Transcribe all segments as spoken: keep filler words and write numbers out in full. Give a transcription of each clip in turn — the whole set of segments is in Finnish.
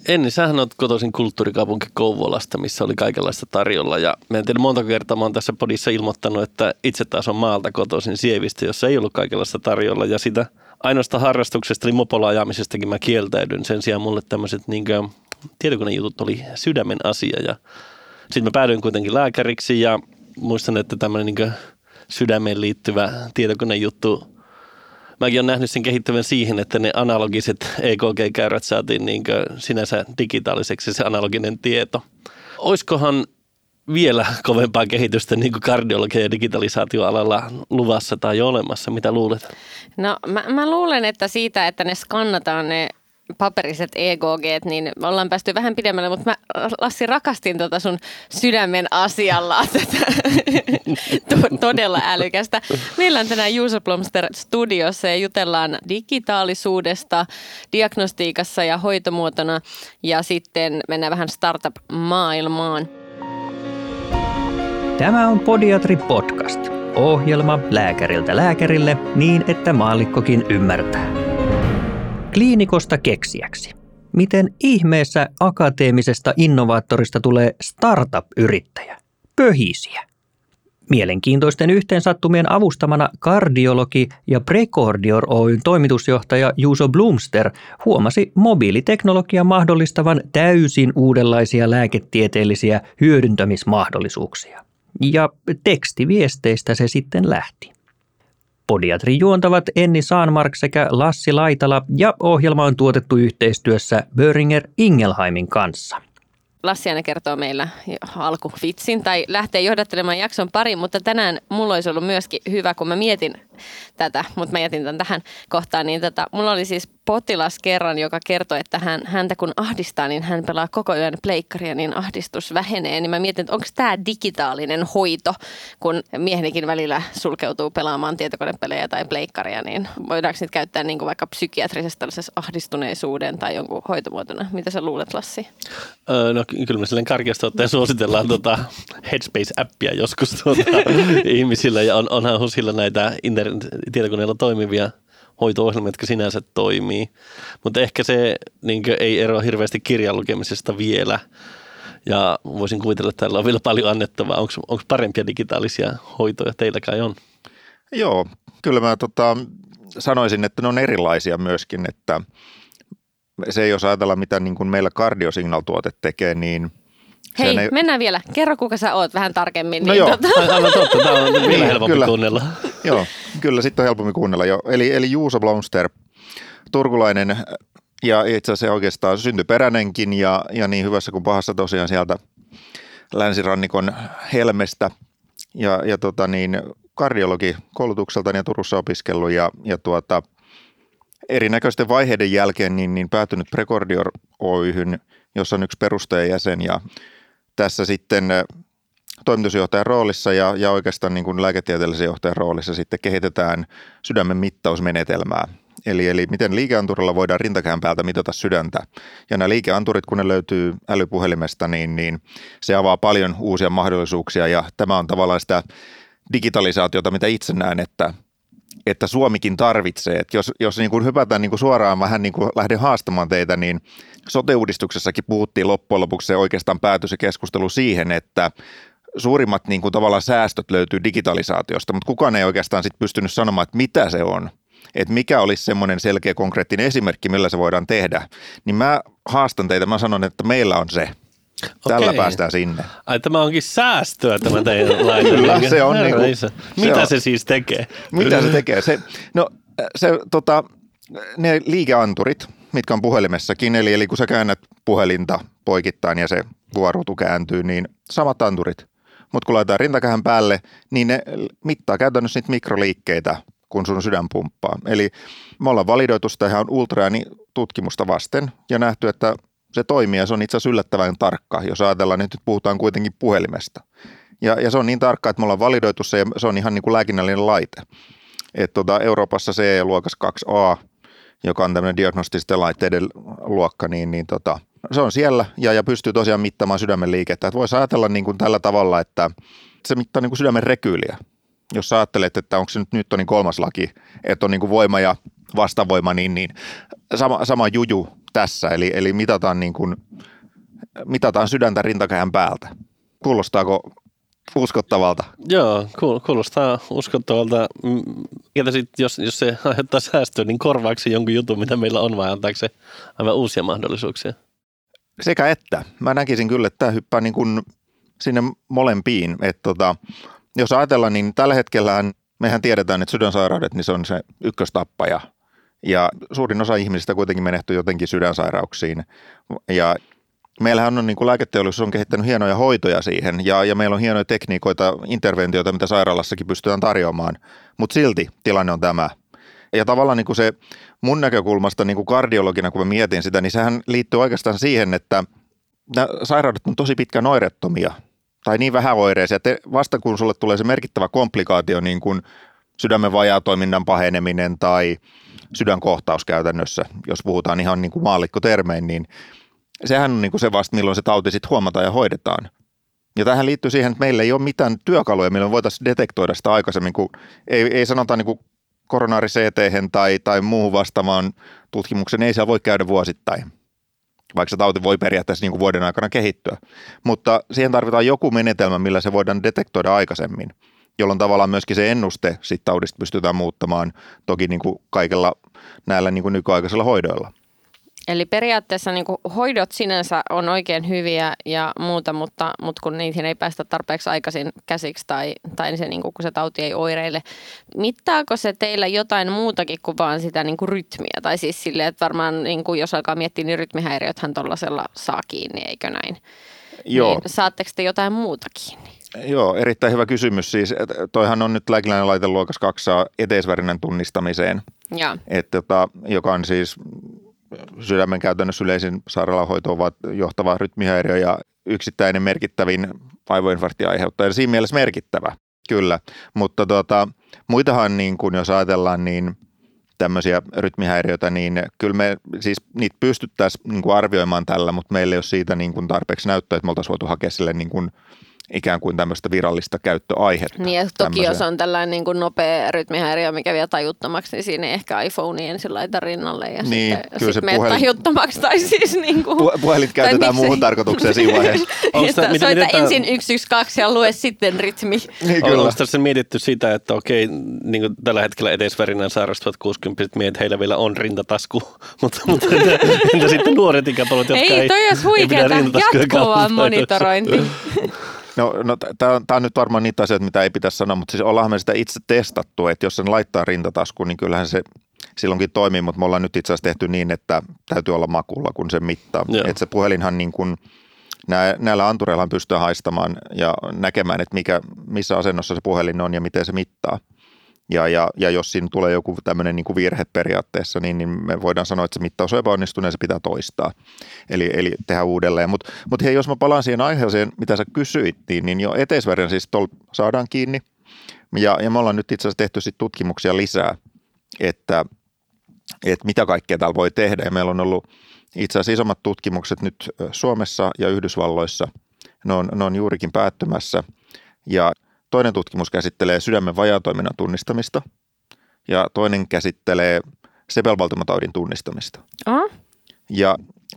Enni, sähän olet kotoisin kulttuurikaupunki Kouvolasta, missä oli kaikenlaista tarjolla. Ja mä en tiedä, monta kertaa mä oon tässä podissa ilmoittanut, että itse taas on maalta kotoisin Sievistä, jossa ei ollut kaikenlaista tarjolla. Ja sitä ainoasta harrastuksesta, eli mopolla ajamisestakin mä kieltäydyn. Sen sijaan mulle tämmöiset niin tietokonejutut oli sydämen asia. Ja sitten mä päädyin kuitenkin lääkäriksi ja muistan, että tämmöinen niin sydämeen liittyvä tietokonejuttu, mäkin olen nähnyt sen kehittyvän siihen, että ne analogiset E K G-käyrät saatiin niin sinänsä digitaaliseksi se analoginen tieto. Oiskohan vielä kovempaa kehitystä niin kuin kardiologia- ja digitalisaatioalalla luvassa tai jo olemassa? Mitä luulet? No mä, mä luulen, että siitä, että ne skannataan ne paperiset E K G:t, niin me ollaan päästy vähän pidemmälle, mutta mä, Lassi, rakastin tota sun sydämen asialla tätä todella älykästä. Meillä on tänään Juuso Blomster studiossa ja jutellaan digitaalisuudesta, diagnostiikassa ja hoitomuotona ja sitten mennään vähän startup-maailmaan. Tämä on Podiatri Podcast. Ohjelma lääkäriltä lääkärille niin, että maallikkokin ymmärtää. Kliinikosta keksijäksi. Miten ihmeessä akateemisesta innovaattorista tulee startup-yrittäjä? Pöhisiä. Mielenkiintoisten yhteensattumien avustamana kardiologi ja Precordior Oyn toimitusjohtaja Juuso Blomster huomasi mobiiliteknologian mahdollistavan täysin uudenlaisia lääketieteellisiä hyödyntämismahdollisuuksia. Ja tekstiviesteistä se sitten lähti. Podiatri juontavat Enni Saanmark sekä Lassi Laitala ja ohjelma on tuotettu yhteistyössä Boehringer Ingelheimin kanssa. Lassi aina kertoo meillä alkuvitsin tai lähtee johdattelemaan jakson pari, mutta tänään mulla olisi ollut myöskin hyvä, kun mä mietin tätä, mutta mä jätin tämän tähän kohtaan, niin tota, mulla oli siis potilas kerran, joka kertoi, että hän, häntä kun ahdistaa, niin hän pelaa koko yön pleikkaria, niin ahdistus vähenee. Niin mä mietin, että onko tämä digitaalinen hoito, kun miehenikin välillä sulkeutuu pelaamaan tietokonepelejä tai pleikkaria, niin voidaanko niitä käyttää niin kuin vaikka psykiatrisessa tällaisessa ahdistuneisuuden tai jonkun hoitomuotona? Mitä sä luulet, Lassi? Öö, no kyllä me silleen karkeasti ottaen suositellaan tuota Headspace-appia joskus tuota ihmisillä ja on, onhan Husilla näitä internet-tietokoneilla toimivia hoito-ohjelmia, jotka sinänsä toimii. Mutta ehkä se niin kuin, ei eroa hirveästi kirjan lukemisesta vielä. Ja voisin kuvitella, että täällä on vielä paljon annettavaa. Onko parempia digitaalisia hoitoja teilläkään on? Joo, kyllä mä tota, sanoisin, että ne on erilaisia myöskin, että se jos ajatellaan, mitä niin kuin meillä Cardiosignal-tuote tekee, niin hei, ei... mennään vielä. Kerro, kuka sä oot vähän tarkemmin. No niin joo. Tota... Aivan totta, tämä on vielä niin, helpompi kyllä kuunnella. Joo, kyllä sitten on helpompi kuunnella jo. Eli, eli Juuso Blomster, turkulainen ja itse asiassa oikeastaan syntyperäinenkin ja, ja niin hyvässä kuin pahassa tosiaan sieltä länsirannikon Helmestä. Ja, ja tota niin, kardiologi koulutukseltani ja Turussa opiskellut ja, ja tuota, erinäköisten vaiheiden jälkeen niin, niin päätynyt Precordior Oyhyn, jossa on yksi perustajajäsen ja tässä sitten toimitusjohtajan roolissa ja, ja oikeastaan niin kuin lääketieteellisen johtajan roolissa sitten kehitetään sydämen mittausmenetelmää. Eli, eli miten liikeanturilla voidaan rintakähän päältä mitata sydäntä. Ja nämä liikeanturit, kun ne löytyy älypuhelimesta, niin, niin se avaa paljon uusia mahdollisuuksia ja tämä on tavallaan sitä digitalisaatiota, mitä itse näen, että että Suomikin tarvitsee. Että jos jos niin kuin hypätään niin kuin suoraan vähän niin kuin lähden haastamaan teitä, niin sote-uudistuksessakin puhuttiin loppujen lopuksi se oikeastaan päätyi se keskustelu siihen, että suurimmat niin kuin tavallaan säästöt löytyy digitalisaatiosta, mutta kukaan ei oikeastaan sit pystynyt sanomaan, että mitä se on. Että mikä olisi semmoinen selkeä konkreettinen esimerkki, millä se voidaan tehdä. Niin mä haastan teitä, mä sanon, että meillä on se. Tällä Okei. päästään sinne. Ai tämä onkin säästöä tämä teidän laite. Kyllä, se on. Niin kuin, Mitä se, on. se siis tekee? Mitä se tekee? Se, no se, tota, ne liikeanturit, mitkä on puhelimessakin, eli, eli kun sä käännät puhelinta poikittain ja se vuororuutu kääntyy, niin samat anturit. Mutta kun laitetaan rintakähän päälle, niin ne mittaa käytännössä niitä mikroliikkeitä, kun sun sydän pumppaa. Eli me ollaan validoitu sitä ihan ultraäänitutkimusta vasten ja nähty, että se toimii ja se on itse asiassa yllättävän tarkka, jos ajatellaan, että nyt puhutaan kuitenkin puhelimesta. Ja, ja se on niin tarkka, että me ollaan validoitu se ja se on ihan niin kuin lääkinnällinen laite. Et tota, Euroopassa C E-luokas kaksi A, joka on tämmöinen diagnostisten laitteiden luokka, niin, niin tota, se on siellä ja, ja pystyy tosiaan mittaamaan sydämen liikettä. Et voisi ajatella niin kuin tällä tavalla, että se mittaa niin kuin sydämen rekyyliä. Jos sä ajattelet, että onko se nyt Newtonin kolmas laki, että on niin kuin voima ja vastavoima, niin, niin sama, sama juju tässä, eli, eli mitataan, niin kuin, mitataan sydäntä rintakehän päältä. Kuulostaako uskottavalta? Joo, kuulostaa uskottavalta. Ja sit, jos, jos se aiheuttaa säästöä, niin korvaako se jonkun jutun, mitä meillä on, vai antaako se aivan uusia mahdollisuuksia? Sekä että. Mä näkisin kyllä, että tämä hyppää niin kuin sinne molempiin. Että tota, jos ajatellaan, niin tällä hetkellä mehän tiedetään, että sydänsairaudet niin se on se ykköstappaja. Ja suurin osa ihmisistä kuitenkin menehtyy jotenkin sydänsairauksiin. Ja meillähän on niin kuin lääketeollisuus on kehittänyt hienoja hoitoja siihen ja, ja meillä on hienoja tekniikoita, interventioita, mitä sairaalassakin pystytään tarjoamaan, mutta silti tilanne on tämä. Ja tavallaan niin kuin se mun näkökulmasta niin kuin kardiologina, kun mä mietin sitä, niin sehän liittyy oikeastaan siihen, että nämä sairaudet on tosi pitkään oireettomia tai niin vähäoireisia, että vasta kun sulle tulee se merkittävä komplikaatio, niin kuin sydämen vajaatoiminnan paheneminen tai sydänkohtaus käytännössä, jos puhutaan ihan niin kuin maallikkotermein, niin sehän on niin kuin se vasta, milloin se tauti sitten huomataan ja hoidetaan. Ja tähän liittyy siihen, että meillä ei ole mitään työkaluja, milloin voitaisiin detektoida sitä aikaisemmin, kun ei, ei sanota niin kuin koronaari-C T:hen tai, tai muuhun vastaavaan tutkimuksen, ei siellä voi käydä vuosittain, vaikka se tauti voi periaatteessa niin kuin vuoden aikana kehittyä. Mutta siihen tarvitaan joku menetelmä, millä se voidaan detektoida aikaisemmin, jolloin tavallaan myöskin se ennuste sit taudista pystytään muuttamaan toki niin kuin kaikilla näillä niin kuin nykyaikaisilla hoidoilla. Eli periaatteessa niin kuin hoidot sinänsä on oikein hyviä ja muuta, mutta, mutta kun niihin ei päästä tarpeeksi aikaisin käsiksi tai, tai se, niin kuin, kun se tauti ei oireille. Mittaako se teillä jotain muutakin kuin vaan sitä niin kuin rytmiä? Tai siis silleen, että varmaan niin kuin, jos alkaa miettiä, niin rytmihäiriöthän tuollaisella saa kiinni, eikö näin? Joo. Niin, saatteko te jotain muuta kiinni? Joo, erittäin hyvä kysymys. Siis, toihan on nyt lääkinnällinen laite luokas kaksi eteisvärinän tunnistamiseen, et, tota, joka on siis sydämen käytännössä yleisin sairaalahoitoon johtava rytmihäiriö ja yksittäinen merkittävin aivoinfarktin aiheuttaja. Siinä mielessä merkittävä, kyllä. Mutta tota, muitahan, niin kun jos ajatellaan, niin tämmöisiä rytmihäiriöitä, niin kyllä me siis niitä pystyttäisiin niin kuin arvioimaan tällä, mutta meillä ei ole siitä niin kuin tarpeeksi näyttöä, että me oltaisiin voitu hakea sille niin kuin ikään kuin tämmöistä virallista käyttöaihetta. Niin ja toki tämmöisiä. Jos on tällainen niin kuin nopea rytmihäiriö, mikä vie tajuttomaksi, niin siinä ei ehkä iPhone ensin laita rinnalle ja niin, sitten sit puhelin... tajuttomaksi. Tai siis niin kuin, Pu- puhelit käytetään muuhun se... tarkoitukseen siinä vaiheessa. Sitä, mitä, soita mitä ensin yksi yksi kaksi ja lue sitten rytmi. Niin, Onko tässä mietitty sitä, että okei, niin kuin tällä hetkellä eteisvärinän sairastuvat kuusikymppiset miehet, heillä vielä on rintatasku, mutta, mutta entä, entä sitten nuoret ikäpolvet, jotka ei, ei toi olisi huikeata jatkuvaa monitorointi. No, no tämä on nyt varmaan niitä asioita, mitä ei pitäisi sanoa, mutta siis ollaan me sitä itse testattu, että jos sen laittaa rintataskuun, niin kyllähän se silloinkin toimii, mutta me ollaan nyt itse asiassa tehty niin, että täytyy olla makulla, kun se mittaa. Että se puhelinhan niin kuin, nää, näillä antureilla pystyy haistamaan ja näkemään, että mikä, missä asennossa se puhelin on ja miten se mittaa. Ja, ja, ja jos siinä tulee joku tämmöinen niin kuin virhe periaatteessa, niin, niin me voidaan sanoa, että se mittaus on epäonnistunut ja se pitää toistaa. Eli, eli tehdä uudelleen. Mutta mut hei, jos mä palaan siihen aiheeseen, mitä sä kysyit, niin, niin jo eteisvärinä siis tol saadaan kiinni. Ja, ja me ollaan nyt itse asiassa tehty sit tutkimuksia lisää, että, että mitä kaikkea täällä voi tehdä. Ja meillä on ollut itse asiassa isommat tutkimukset nyt Suomessa ja Yhdysvalloissa. Ne on, ne on juurikin päättymässä. Ja toinen tutkimus käsittelee sydämen vajaatoiminnan tunnistamista ja toinen käsittelee sepelvaltimotaudin tunnistamista. Uh-huh. Ja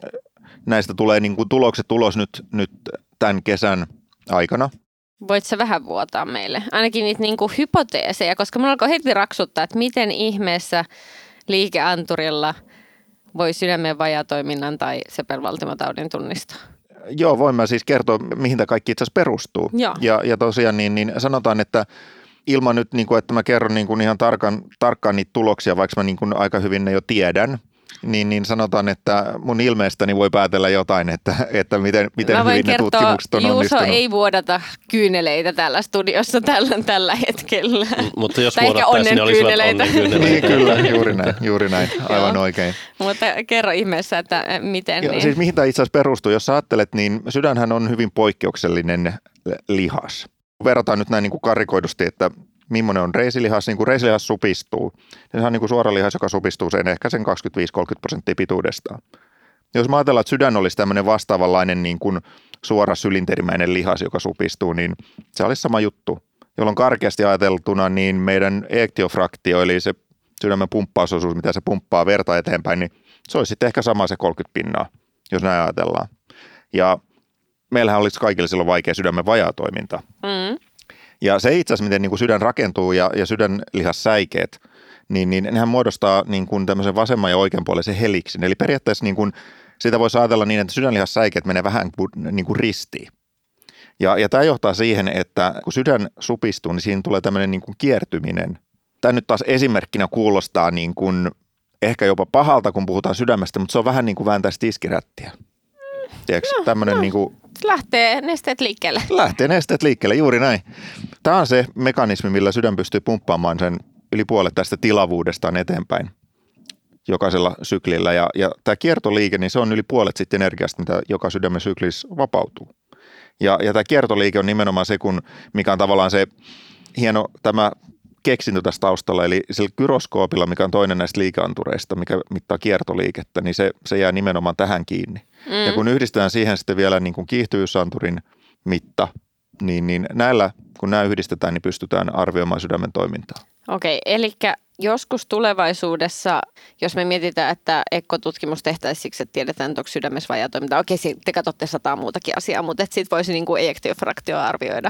näistä tulee niin kuin tulokset ulos nyt, nyt tämän kesän aikana. Voit sä vähän vuotaa meille? Ainakin niitä niin kuin hypoteeseja, koska minulla alkoi heti raksuttaa, että miten ihmeessä liikeanturilla voi sydämen vajaatoiminnan tai sepelvaltimotaudin tunnistaa. Joo, voin mä siis kertoa, mihin tämä kaikki itse asiassa perustuu. Ja, ja tosiaan niin, niin sanotaan, että ilman nyt, niin kuin, että mä kerron niin kuin ihan tarkan, tarkkaan niitä tuloksia, vaikka mä niin kuin aika hyvin ne jo tiedän, niin, niin sanotaan, että mun ilmeestäni voi päätellä jotain, että, että miten, miten hyvin ne tutkimukset on onnistunut. Juuso ei vuodata kyyneleitä täällä studiossa tällä, tällä hetkellä. M- mutta jos vuodattaisiin, niin olisivat onnenkyyneleitä. Niin, kyllä, juuri näin, juuri näin, aivan oikein. Mutta kerro ihmeessä, että miten. Ja, niin. Siis mihin tämä itse asiassa perustuu? Jos sä ajattelet, niin sydänhän on hyvin poikkeuksellinen lihas. Verrataan nyt näin niin kuin karrikoidusti, että millainen on reisilihas, niin kuin reisilihas supistuu. Se on niin kuin suora lihas, joka supistuu sen ehkä sen kaksikymmentäviisi kolmekymmentä prosenttia pituudestaan. Jos mä ajatellaan, että sydän olisi tämmöinen vastaavanlainen niin kuin suora sylinterimäinen lihas, joka supistuu, niin se olisi sama juttu. Jolloin karkeasti ajateltuna, niin meidän eektiofraktio, eli se sydämen pumppausosuus, mitä se pumppaa verta eteenpäin, niin se olisi sitten ehkä sama se kolmekymmentä pinnaa, jos näin ajatellaan. Ja meillähän olisi kaikille silloin vaikea sydämen vajaatoiminta. Mm. Ja se itse asiassa, miten niin kuin sydän rakentuu ja, ja sydänlihassäikeet, niin, niin nehän muodostaa niin kuin tämmöisen vasemman ja oikeanpuoleisen heliksin. Eli periaatteessa niin kuin, sitä voisi ajatella niin, että sydänlihassäikeet menee vähän niin kuin ristiin. Ja, ja tämä johtaa siihen, että kun sydän supistuu, niin siinä tulee tämmöinen niin kuin kiertyminen. Tämä nyt taas esimerkkinä kuulostaa niin kuin ehkä jopa pahalta, kun puhutaan sydämestä, mutta se on vähän niin kuin vääntäisi tiskirättiä. Tiedätkö, no, tämmöinen no. niin kuin Lähtee nesteet liikkeelle. Lähtee nesteet liikkeelle, juuri näin. Tämä on se mekanismi, millä sydän pystyy pumppaamaan sen yli puolet tästä tilavuudestaan eteenpäin jokaisella syklillä. Ja, ja tämä kiertoliike, niin se on yli puolet sitten energiasta, mitä joka sydämen syklissä vapautuu. Ja, ja tämä kiertoliike on nimenomaan se, kun, mikä on tavallaan se hieno tämä keksintö tässä taustalla, eli sillä gyroskoopilla, mikä on toinen näistä liikeantureista, mikä mittaa kiertoliikettä, niin se, se jää nimenomaan tähän kiinni. Mm. Ja kun yhdistetään siihen sitten vielä niin kuin kiihtyvyysanturin mitta, niin, niin näillä, kun nämä yhdistetään, niin pystytään arvioimaan sydämen toimintaa. Okei, eli joskus tulevaisuudessa, jos me mietitään, että ekkotutkimus tehtäisiin siksi, että tiedetään, että onko sydämessä vajaatoiminta. Okei, te katsotte sataa muutakin asiaa, mutta sitten voisi niin kuin ejektiofraktio arvioida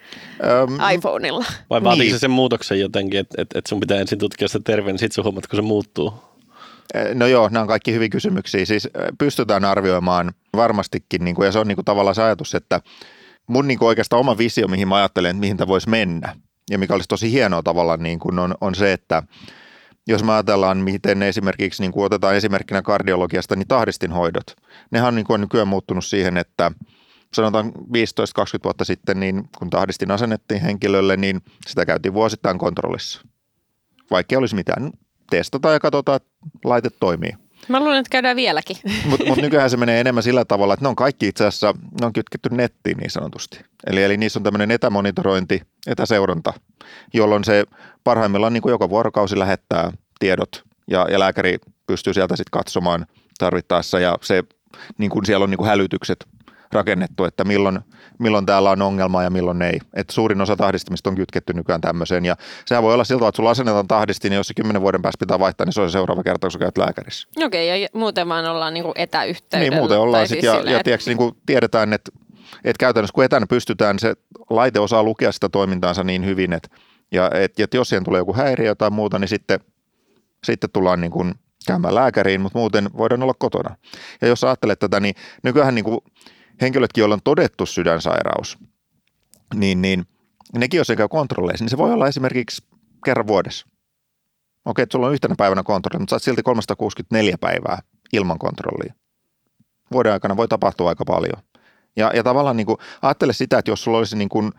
Öm, iPhoneilla. Vai vaatiiko niin. se sen muutoksen jotenkin, että, että, että sun pitää ensin tutkia sitä terveen, niin sitten sun huomaat, kun se muuttuu? No joo, nämä on kaikki hyviä kysymyksiä. Siis pystytään arvioimaan varmastikin, niin kuin, ja se on niin kuin tavallaan se ajatus, että mun niin kuin oikeastaan oma visio, mihin mä ajattelen, että mihin tämä voisi mennä, ja mikä olisi tosi hienoa tavallaan, niin kuin on, on se, että jos me ajatellaan, miten esimerkiksi, niin kuin otetaan esimerkkinä kardiologiasta, niin tahdistinhoidot, nehän on, niin kuin on nykyään muuttunut siihen, että sanotaan viisitoista kaksikymmentä vuotta sitten, niin kun tahdistin asennettiin henkilölle, niin sitä käytiin vuosittain kontrollissa. Vaikka ei olisi mitään, testataan ja katsotaan, että laite toimii. Mä luulen, että käydään vieläkin. Mutta mut nykyään se menee enemmän sillä tavalla, että ne on kaikki itse asiassa, ne on kytketty nettiin niin sanotusti. Eli, eli niissä on tämmöinen etämonitorointi, etäseuranta, jolloin se parhaimmillaan niin kuin joka vuorokausi lähettää tiedot ja, ja lääkäri pystyy sieltä sitten katsomaan tarvittaessa ja se, niin kuin siellä on niin kuin hälytykset rakennettu, että milloin, milloin täällä on ongelma ja milloin ei. Et suurin osa tahdistimista on kytketty nykyään tämmöiseen ja sehän voi olla siltä, että sulla asennetaan tahdistin, niin jos se kymmenen vuoden päästä pitää vaihtaa, niin se on se seuraava kerta, kun sä käyt lääkärissä. Okei, okay, ja muuten vaan ollaan niinku etäyhteydellä. Niin, muuten ollaan sitten siis ja, ja tiedätkö, niin kuin tiedetään, että, että käytännössä kun etänä pystytään, se laite osaa lukea sitä toimintaansa niin hyvin, että, ja, että, että jos siihen tulee joku häiriö tai muuta, niin sitten, sitten tullaan niin kuin käymään lääkäriin, mutta muuten voidaan olla kotona. Ja jos ajattelet tätä, niin nykyään niin kuin henkilötkin, joilla on todettu sydänsairaus, niin, niin nekin, jos ei käy kontrolleissa, niin se voi olla esimerkiksi kerran vuodessa. Okei, että sulla on yhtenä päivänä kontrolli, mutta sä oot silti kolmesataakuusikymmentäneljä päivää ilman kontrollia. Vuoden aikana voi tapahtua aika paljon. Ja, ja tavallaan niin kuin, ajattele sitä, että jos sulla olisi niin kuin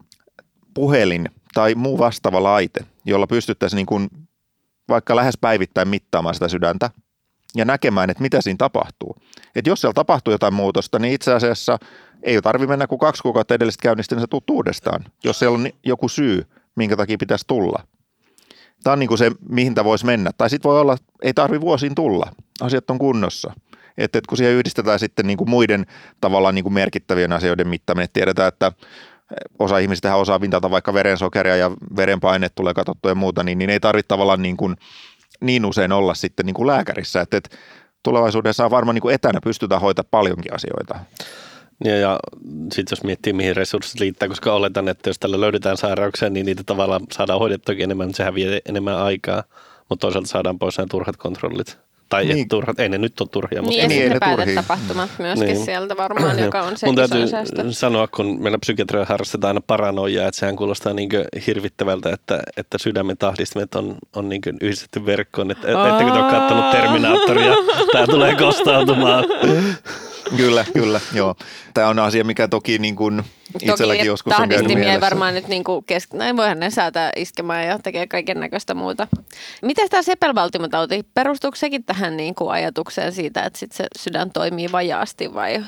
puhelin tai muu vastaava laite, jolla pystyttäisiin niin kuin vaikka lähes päivittäin mittaamaan sitä sydäntä, ja näkemään, että mitä siinä tapahtuu. Että jos siellä tapahtuu jotain muutosta, niin itse asiassa ei tarvitse mennä kuin kaksi kuukautta edellisestä käynnistä, niin sä tuut uudestaan, jos siellä on joku syy, minkä takia pitäisi tulla. Tämä on niin kuin se, mihin tämä voisi mennä. Tai sitten voi olla, ei tarvitse vuosiin tulla, asiat on kunnossa. Että et kun siihen yhdistetään sitten niin kuin muiden tavallaan niin kuin merkittävien asioiden mittaaminen, että tiedetään, että osa ihmisistä osaa mitata vaikka verensokeria ja verenpaine tulee katsottua ja muuta, niin, niin ei tarvitse tavallaan niin kuin niin usein olla sitten niin kuin lääkärissä, että, että tulevaisuudessa on varmaan niin kuin etänä pystytään hoitamaan paljonkin asioita. Ja, ja sitten jos miettii, mihin resurssit liittää, koska oletan, että jos tällä löydetään sairauksia, niin niitä tavallaan saadaan hoidettuakin enemmän, mutta sehän vie enemmän aikaa, mutta toisaalta saadaan pois nämä turhat kontrollit. Tai niin. turhat, ei ne nyt ole turhia. Mutta niin, ja sitten ne tapahtumat myöskin niin. Sieltä varmaan, joka on se mun iso säästö. Täytyy sanoa, kun meillä psykiatria harrastetaan aina paranoiaa, että sehän kuulostaa niin hirvittävältä, että, että sydämen tahdistimet on, on niin yhdistetty verkkoon. Että, ettekö te ole katsonut Terminaattoria? Tämä tulee kostautumaan. Kyllä, kyllä, joo. Tämä on asia, mikä toki niin kuin itselläkin joskus on käynyt mielessä. Ei varmaan nyt niin kuin kesk... Näin voihan ne säätää iskemään ja tekee kaiken näköistä muuta. Miten tämä sepelvaltimotauti, perustuuko sekin tähän niin kuin ajatukseen siitä, että sit se sydän toimii vajaasti vai?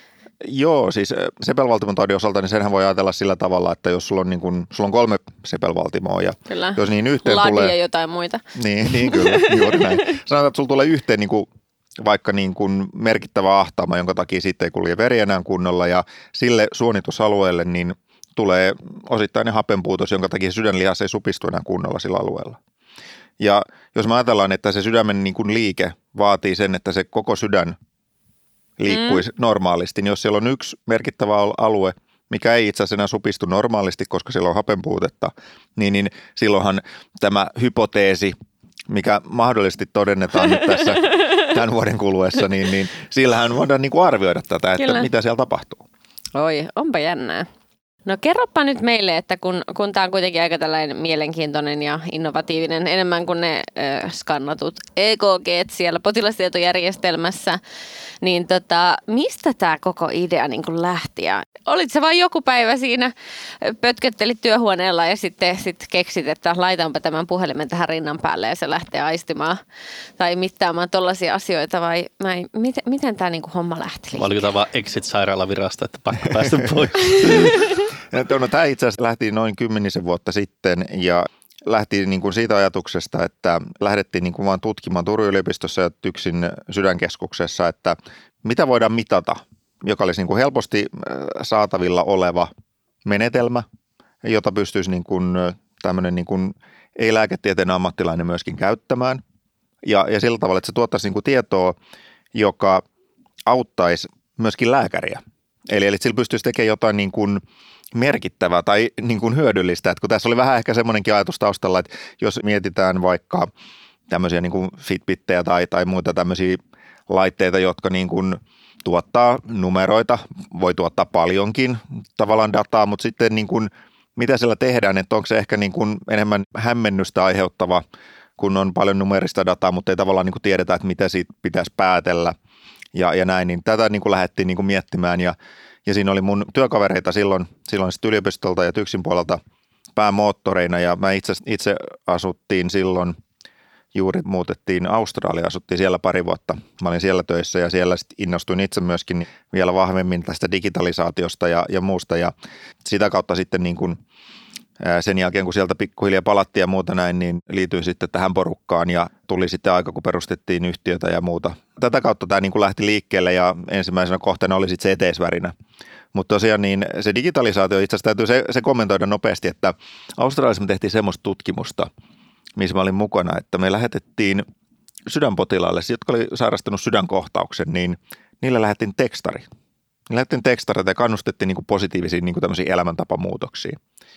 Joo, siis sepelvaltimotaudin osalta, niin senhän voi ajatella sillä tavalla, että jos sulla on, niin kuin, sulla on kolme sepelvaltimoa ja kyllä. Jos niin yhteen Ladi tulee... ja jotain muita. Niin, niin kyllä, juuri näin. Sanotaan, että sulla tulee yhteen niin kuin vaikka niin kuin merkittävä ahtaama, jonka takia siitä ei kulje veri enää kunnolla ja sille suonitusalueelle niin tulee osittainen hapenpuutos, jonka takia sydänlihas ei supistu enää kunnolla sillä alueella. Ja jos me ajatellaan, että se sydämen niin kuin liike vaatii sen, että se koko sydän liikkuisi mm. normaalisti, niin jos siellä on yksi merkittävä alue, mikä ei itse asiassa enää supistu normaalisti, koska siellä on hapenpuutetta, niin, niin silloinhan tämä hypoteesi, mikä mahdollisesti todennetaan nyt tässä tämän vuoden kuluessa, niin, niin sillähän voidaan niin kuin arvioida tätä, että Kyllä. mitä siellä tapahtuu. Oi, onpa jännää. No kerropa nyt meille, että kun, kun tämä on kuitenkin aika tällainen mielenkiintoinen ja innovatiivinen, enemmän kuin ne äh, skannatut E K G:t siellä potilastietojärjestelmässä, niin tota, mistä tämä koko idea niin kuin lähti? Ja olit se vain joku päivä siinä, pötköttelit työhuoneella ja sitten sit keksit, että laitanpa tämän puhelimen tähän rinnan päälle ja se lähtee aistimaan tai mittaamaan tollaisia asioita vai mä, miten, miten tämä niin kuin homma lähti? Vai oliko tämä vaan exit-sairaalavirasta, että pakko päästä pois? No, tämä itse asiassa lähti noin kymmenisen vuotta sitten ja lähti niin kuin siitä ajatuksesta, että lähdettiin niin kuin vaan tutkimaan Turun yliopistossa ja TYKSin sydänkeskuksessa, että mitä voidaan mitata, joka olisi niin kuin helposti saatavilla oleva menetelmä, jota pystyisi niin kuin tämmöinen niin kuin ei-lääketieteen ammattilainen myöskin käyttämään. Ja, ja sillä tavalla, että se tuottaisi niin kuin tietoa, joka auttaisi myöskin lääkäriä. Eli, eli sillä pystyisi tekemään jotain niin kuin merkittävää tai niin kuin hyödyllistä. Että kun tässä oli vähän ehkä semmoinenkin ajatus taustalla, että jos mietitään vaikka tämmöisiä niin kuin Fitbittejä tai, tai muita tämmöisiä laitteita, jotka niin kuin tuottaa numeroita, voi tuottaa paljonkin tavallaan dataa, mutta sitten niin kuin, mitä siellä tehdään, että onko se ehkä niin kuin enemmän hämmennystä aiheuttava, kun on paljon numerista dataa, mutta ei tavallaan niin kuin tiedetä, että mitä siitä pitäisi päätellä ja, ja näin, niin tätä niin kuin lähdettiin niin kuin miettimään ja, ja siinä oli mun työkavereita silloin, silloin sitten yliopistolta ja TYKSin puolelta päämoottoreina ja mä itse, itse asuttiin silloin, juuri muutettiin Australiaan, asuttiin siellä pari vuotta. Mä olin siellä töissä ja siellä sitten innostuin itse myöskin vielä vahvemmin tästä digitalisaatiosta ja, ja muusta ja sitä kautta sitten niin kuin sen jälkeen, kun sieltä pikkuhiljaa palattiin ja muuta näin, niin liityin sitten tähän porukkaan ja tuli sitten aika, kun perustettiin yhtiötä ja muuta. Tätä kautta tämä niin kuin lähti liikkeelle ja ensimmäisenä kohteena oli sitten se eteisvärinä. Mutta tosiaan niin se digitalisaatio, itse asiassa täytyy se, se kommentoida nopeasti, että Australiassa me tehtiin semmoista tutkimusta, missä mä olin mukana, että me lähetettiin sydänpotilaille, jotka oli sairastanut sydänkohtauksen, niin niille lähdettiin tekstari. Niille lähdettiin tekstareita ja kannustettiin niin kuin positiivisiin niin kuin tämmöisiin elämäntapamuutoksiin.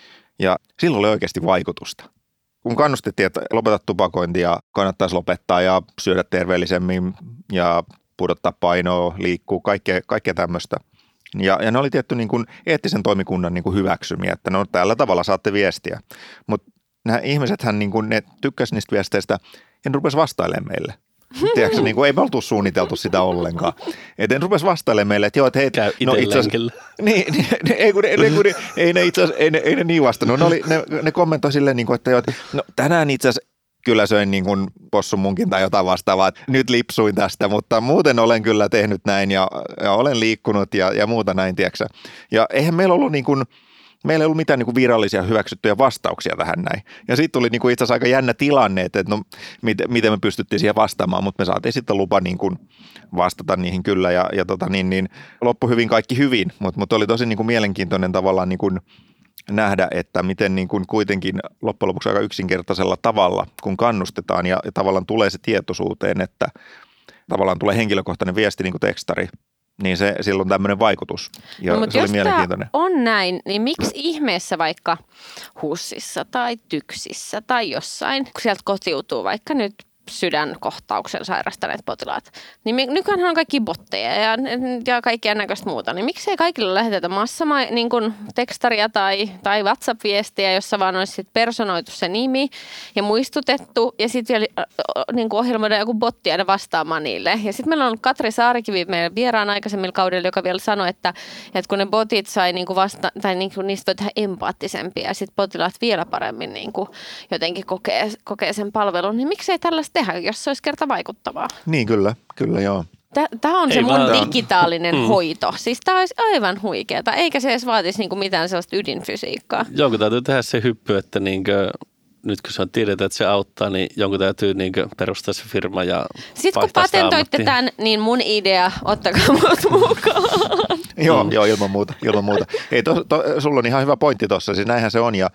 Ja silloin oli oikeasti vaikutusta. Kun kannustettiin, että lopeta tupakointia, kannattaisi lopettaa ja syödä terveellisemmin ja pudottaa painoa, liikkuu, kaikkea, kaikkea tämmöistä. Ja, ja ne oli tietty niin kuin eettisen toimikunnan niin kuin hyväksymiä, että no tällä tavalla saatte viestiä. Mutta nämä ihmisethän niin kuin, ne tykkäsivät niistä viesteistä ja ne rupesivat vastailemaan meille. Tiedätkö, niin kuin ei me oltu suunniteltu sitä ollenkaan. Että ne rupesivat vastailemaan meille, että joo, että hei, käy no itse asiassa, niin, niin, ei, kun, ei, kun, ei ne itse asiassa, ei ne, ei ne niin vastannut. Ne, oli, ne, ne kommentoi silleen, niin kuin, että joo, että no tänään itse asiassa kyllä söin niin kuin possun munkin tai jotain vastaavaa, että nyt lipsuin tästä, mutta muuten olen kyllä tehnyt näin ja, ja olen liikkunut ja, ja muuta näin, tiedätkö. Ja eihän meillä ollut niin kuin, meillä ei ollut mitään niin kuin virallisia hyväksyttyjä vastauksia tähän näin. Ja sitten tuli niin kuin itse asiassa aika jännä tilanne, että no, miten, miten me pystyttiin siihen vastaamaan, mutta me saatiin sitten lupa niin kuin vastata niihin kyllä. Ja, ja tota niin, niin loppui hyvin kaikki hyvin, mutta, mutta oli tosi niin kuin mielenkiintoinen tavallaan niin kuin nähdä, että miten niin kuin kuitenkin loppujen lopuksi aika yksinkertaisella tavalla, kun kannustetaan ja, ja tavallaan tulee se tietoisuuteen, että tavallaan tulee henkilökohtainen viesti niin kuin tekstari, niin se silloin tämmöinen vaikutus. Ja no, se oli mielenkiintoinen. On näin, niin miksi ihmeessä vaikka HUSissa tai TYKSissä tai jossain, kun sieltä kotiutuu vaikka nyt sydänkohtauksen sairastaneet potilaat, niin nykyään on kaikki botteja ja, ja kaikkea näköistä muuta, niin miksei kaikille lähetetä massa niin kuin tekstaria tai, tai WhatsApp-viestiä, jossa vaan olisi sit personoitu se nimi ja muistutettu ja sitten vielä niin kuin ohjelmoida joku botti aina vastaamaan niille. Ja sitten meillä on Katri Saarikivi meidän vieraan aikaisemmilla kaudella, joka vielä sanoi, että, että kun ne botit sai niin kuin vasta, tai niin kuin niistä voi tehdä empaattisempia ja sitten potilaat vielä paremmin niin kuin jotenkin kokee, kokee sen palvelun, niin miksei tällaista tehdä, jos se olisi kerta vaikuttavaa. Niin, kyllä, kyllä joo. Tämä on Ei se mun vaan. digitaalinen Mm. hoito. Siis tämä olisi aivan huikeata, eikä se edes vaatisi niinku mitään sellaista ydinfysiikkaa. Jonkun täytyy tehdä se hyppy, että niinkö, nyt kun se on tiedetään, että se auttaa, niin jonkun täytyy niinkö perustaa se firma ja Sitten kun vaihtaa sitä patentoitte ammattia. tämän, niin mun idea, ottakaa mut mukaan. Joo, joo, ilman muuta, ilman muuta. Ei, to, to, sulla on ihan hyvä pointti tuossa, siis näinhän se on ja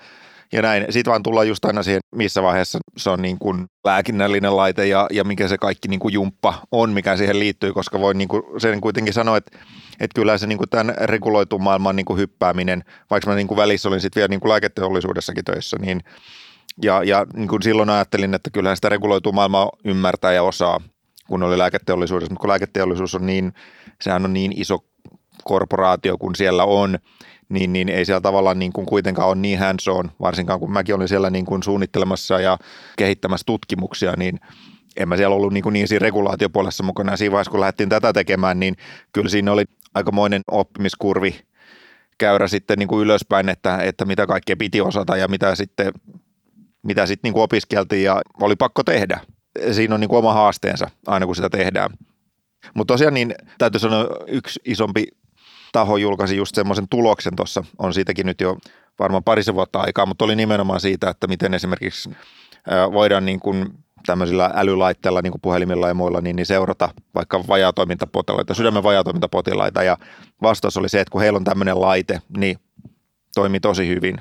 ja näin. Sitten vaan tullaan just aina siihen, missä vaiheessa se on niin kuin lääkinnällinen laite ja, ja mikä se kaikki niin kuin jumppa on, mikä siihen liittyy, koska voin niin kuin sen kuitenkin sanoa, että, että kyllä se niin kuin tämän reguloitun maailman niin kuin hyppääminen, vaikka mä niin kuin välissä olin sitten vielä niin kuin lääketeollisuudessakin töissä, niin ja, ja niin kuin silloin ajattelin, että kyllähän sitä reguloitua maailmaa ymmärtää ja osaa, kun oli lääketeollisuudessa, mutta kun lääketeollisuus on niin, sehän on niin iso korporaatio kuin siellä on, niin, niin ei siellä tavallaan niin kuin kuitenkaan ole niin hands on, varsinkaan kun mäkin olin siellä niin kuin suunnittelemassa ja kehittämässä tutkimuksia, niin en mä siellä ollut niin, kuin niin siinä regulaatiopuolessa mukana. Ja siinä vaiheessa, kun lähdettiin tätä tekemään, niin kyllä siinä oli aikamoinen oppimiskurvi käyrä sitten niin kuin ylöspäin, että, että mitä kaikkea piti osata ja mitä sitten, mitä sitten niin kuin opiskeltiin ja oli pakko tehdä. Siinä on niin kuin oma haasteensa aina, kun sitä tehdään. Mutta tosiaan niin täytyy sanoa, yksi isompi taho julkaisi just semmoisen tuloksen tuossa, on siitäkin nyt jo varmaan parisen vuotta aikaa, mutta oli nimenomaan siitä, että miten esimerkiksi voidaan niin kuin tämmöisillä älylaitteilla, niin kuin puhelimilla ja muilla, niin, niin seurata vaikka vajaatoimintapotilaita, sydämen vajaatoimintapotilaita, ja vastaus oli se, että kun heillä on tämmöinen laite, niin toimii tosi hyvin.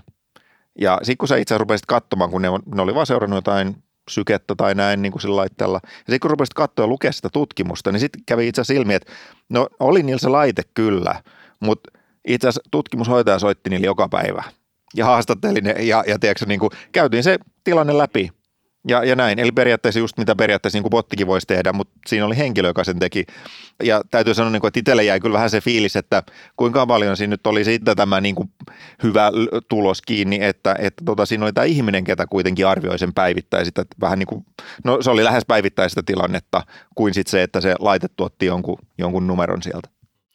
Ja sitten kun sä itse rupesit katsomaan, kun ne, ne oli vaan seurannut jotain sykettä tai näin niin kuin sillä laitteella. Ja sitten kun rupesit katsoa ja lukea sitä tutkimusta, niin sitten kävi itse asiassa ilmi, että no oli niillä se laite kyllä, mutta itse asiassa tutkimushoitaja soitti niille joka päivä ja haastatteli ne ja, ja tiedätkö, niin kuin, käytiin se tilanne läpi ja, ja näin. Eli periaatteessa just mitä periaatteessa niin kuin bottikin voisi tehdä, mutta siinä oli henkilö, joka sen teki. Ja täytyy sanoa, niin kuin, että itselle jäi kyllä vähän se fiilis, että kuinka paljon siinä nyt oli sitten tämä niin kuin hyvä tulos kiinni, että, että tota, siinä oli tämä ihminen, ketä kuitenkin arvioi sen päivittäistä, vähän niin kuin, no se oli lähes päivittäistä tilannetta, kuin sitten se, että se laite tuotti jonkun, jonkun numeron sieltä.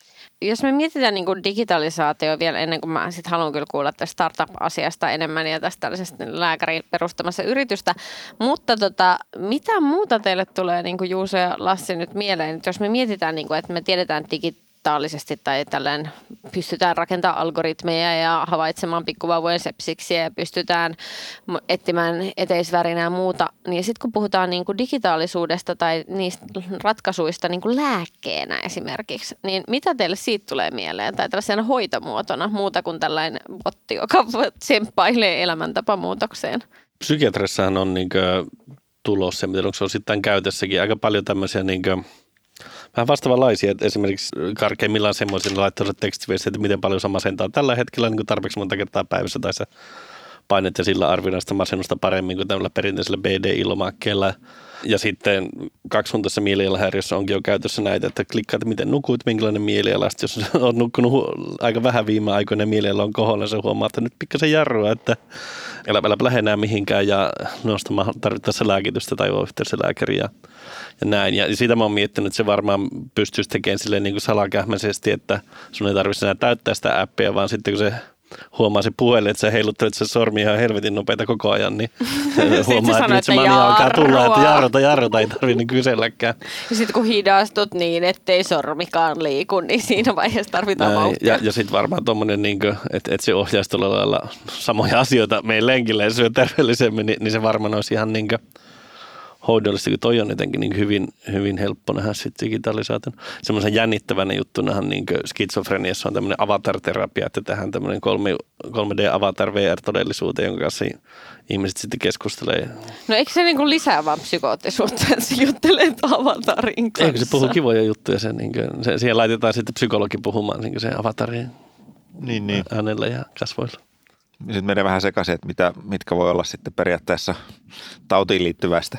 Jos me mietitään niin kuin digitalisaatio vielä ennen kuin mä sit haluan kyllä kuulla tästä startup-asiasta enemmän ja tästä tällaisesta lääkärin perustamassa yritystä, mutta tota, mitä muuta teille tulee niin kuin Juuso ja Lassi nyt mieleen, että jos me mietitään, niin kuin, että me tiedetään digitaalisesti tai tällainen, pystytään rakentamaan algoritmeja ja havaitsemaan pikkuvauvojen sepsiksiä ja pystytään etsimään eteisvärinää ja muuta, niin sitten kun puhutaan niin kuin digitaalisuudesta tai niistä ratkaisuista niin kuin lääkkeenä esimerkiksi, niin mitä teille siitä tulee mieleen tai tällaisena hoitomuotona muuta kuin tällainen botti, joka tsemppailee elämäntapamuutokseen? Psykiatrissahan on niin kuin tulossa, miten onko se osittain käytössäkin aika paljon tämmöisiä niin kuin vähän vastaavanlaisia, että esimerkiksi karkeimmillaan semmoisilla laitteilla tekstiviestiä, että miten paljon sä masentaa tällä hetkellä niin kuin tarpeeksi monta kertaa päivässä tai sä painet ja sillä arvioidaan sitä masennusta paremmin kuin tämmöillä perinteisellä B D-ilmaakkeella. Ja sitten kaksisuuntaisessa mielialahäiriössä onkin jo käytössä näitä, että klikkaat, miten nukuit, minkälainen mieliala. Jos on nukkunut hu- aika vähän viime aikoina, mieliala on koholla, se huomaa, että nyt pikkasen jarrua, että älä, älä lähde mihinkään ja nostamaan tarvittaessa lääkitystä tai ole yhteydessä lääkäriin ja, ja näin. Ja siitä mä oon miettinyt, että se varmaan pystyisi tekemään silleen niin kuin salakähmäisesti, että sun ei tarvitse enää täyttää sitä appia, vaan sitten kun se huomaa se puhelin, että sä heiluttelet sen sormi ihan helvetin nopeita koko ajan, niin huomaa, että nyt se mania alkaa tulla, että jarruta, jarruta, ei tarvitse niin kyselläkään. Ja sitten kun hidastut niin, ettei sormikaan liiku, niin siinä vaiheessa tarvitaan Näin, vauhtia. Ja, ja sitten varmaan tuommoinen, niin että, että se ohjaisi tuolla lailla samoja asioita meidän lenkille ja syö terveellisemmin, niin, niin se varmaan olisi ihan niin kuin hoidollisesti, kun toi on jotenkin niin hyvin, hyvin helppo nähdä sitten digitalisaation. Semmoisen jännittävänä juttunahan niin skitsofreniassa on tämmöinen avatar-terapia, että tehdään tämmöinen kolme D-avatar V R-todellisuuteen, jonka kanssa ihmiset sitten keskustelee. No eikö se niin kuin lisää vaan psykoottisuutta, että sä juttelet avatarin kanssa? Eikö se puhu kivoja juttuja, se, niin kuin, se, siihen laitetaan sitten psykologi puhumaan niin se avatarin niin, niin. äänellä ja kasvoilla. Sitten menee vähän sekaisin, että mitä, mitkä voi olla sitten periaatteessa tautiin liittyvästä.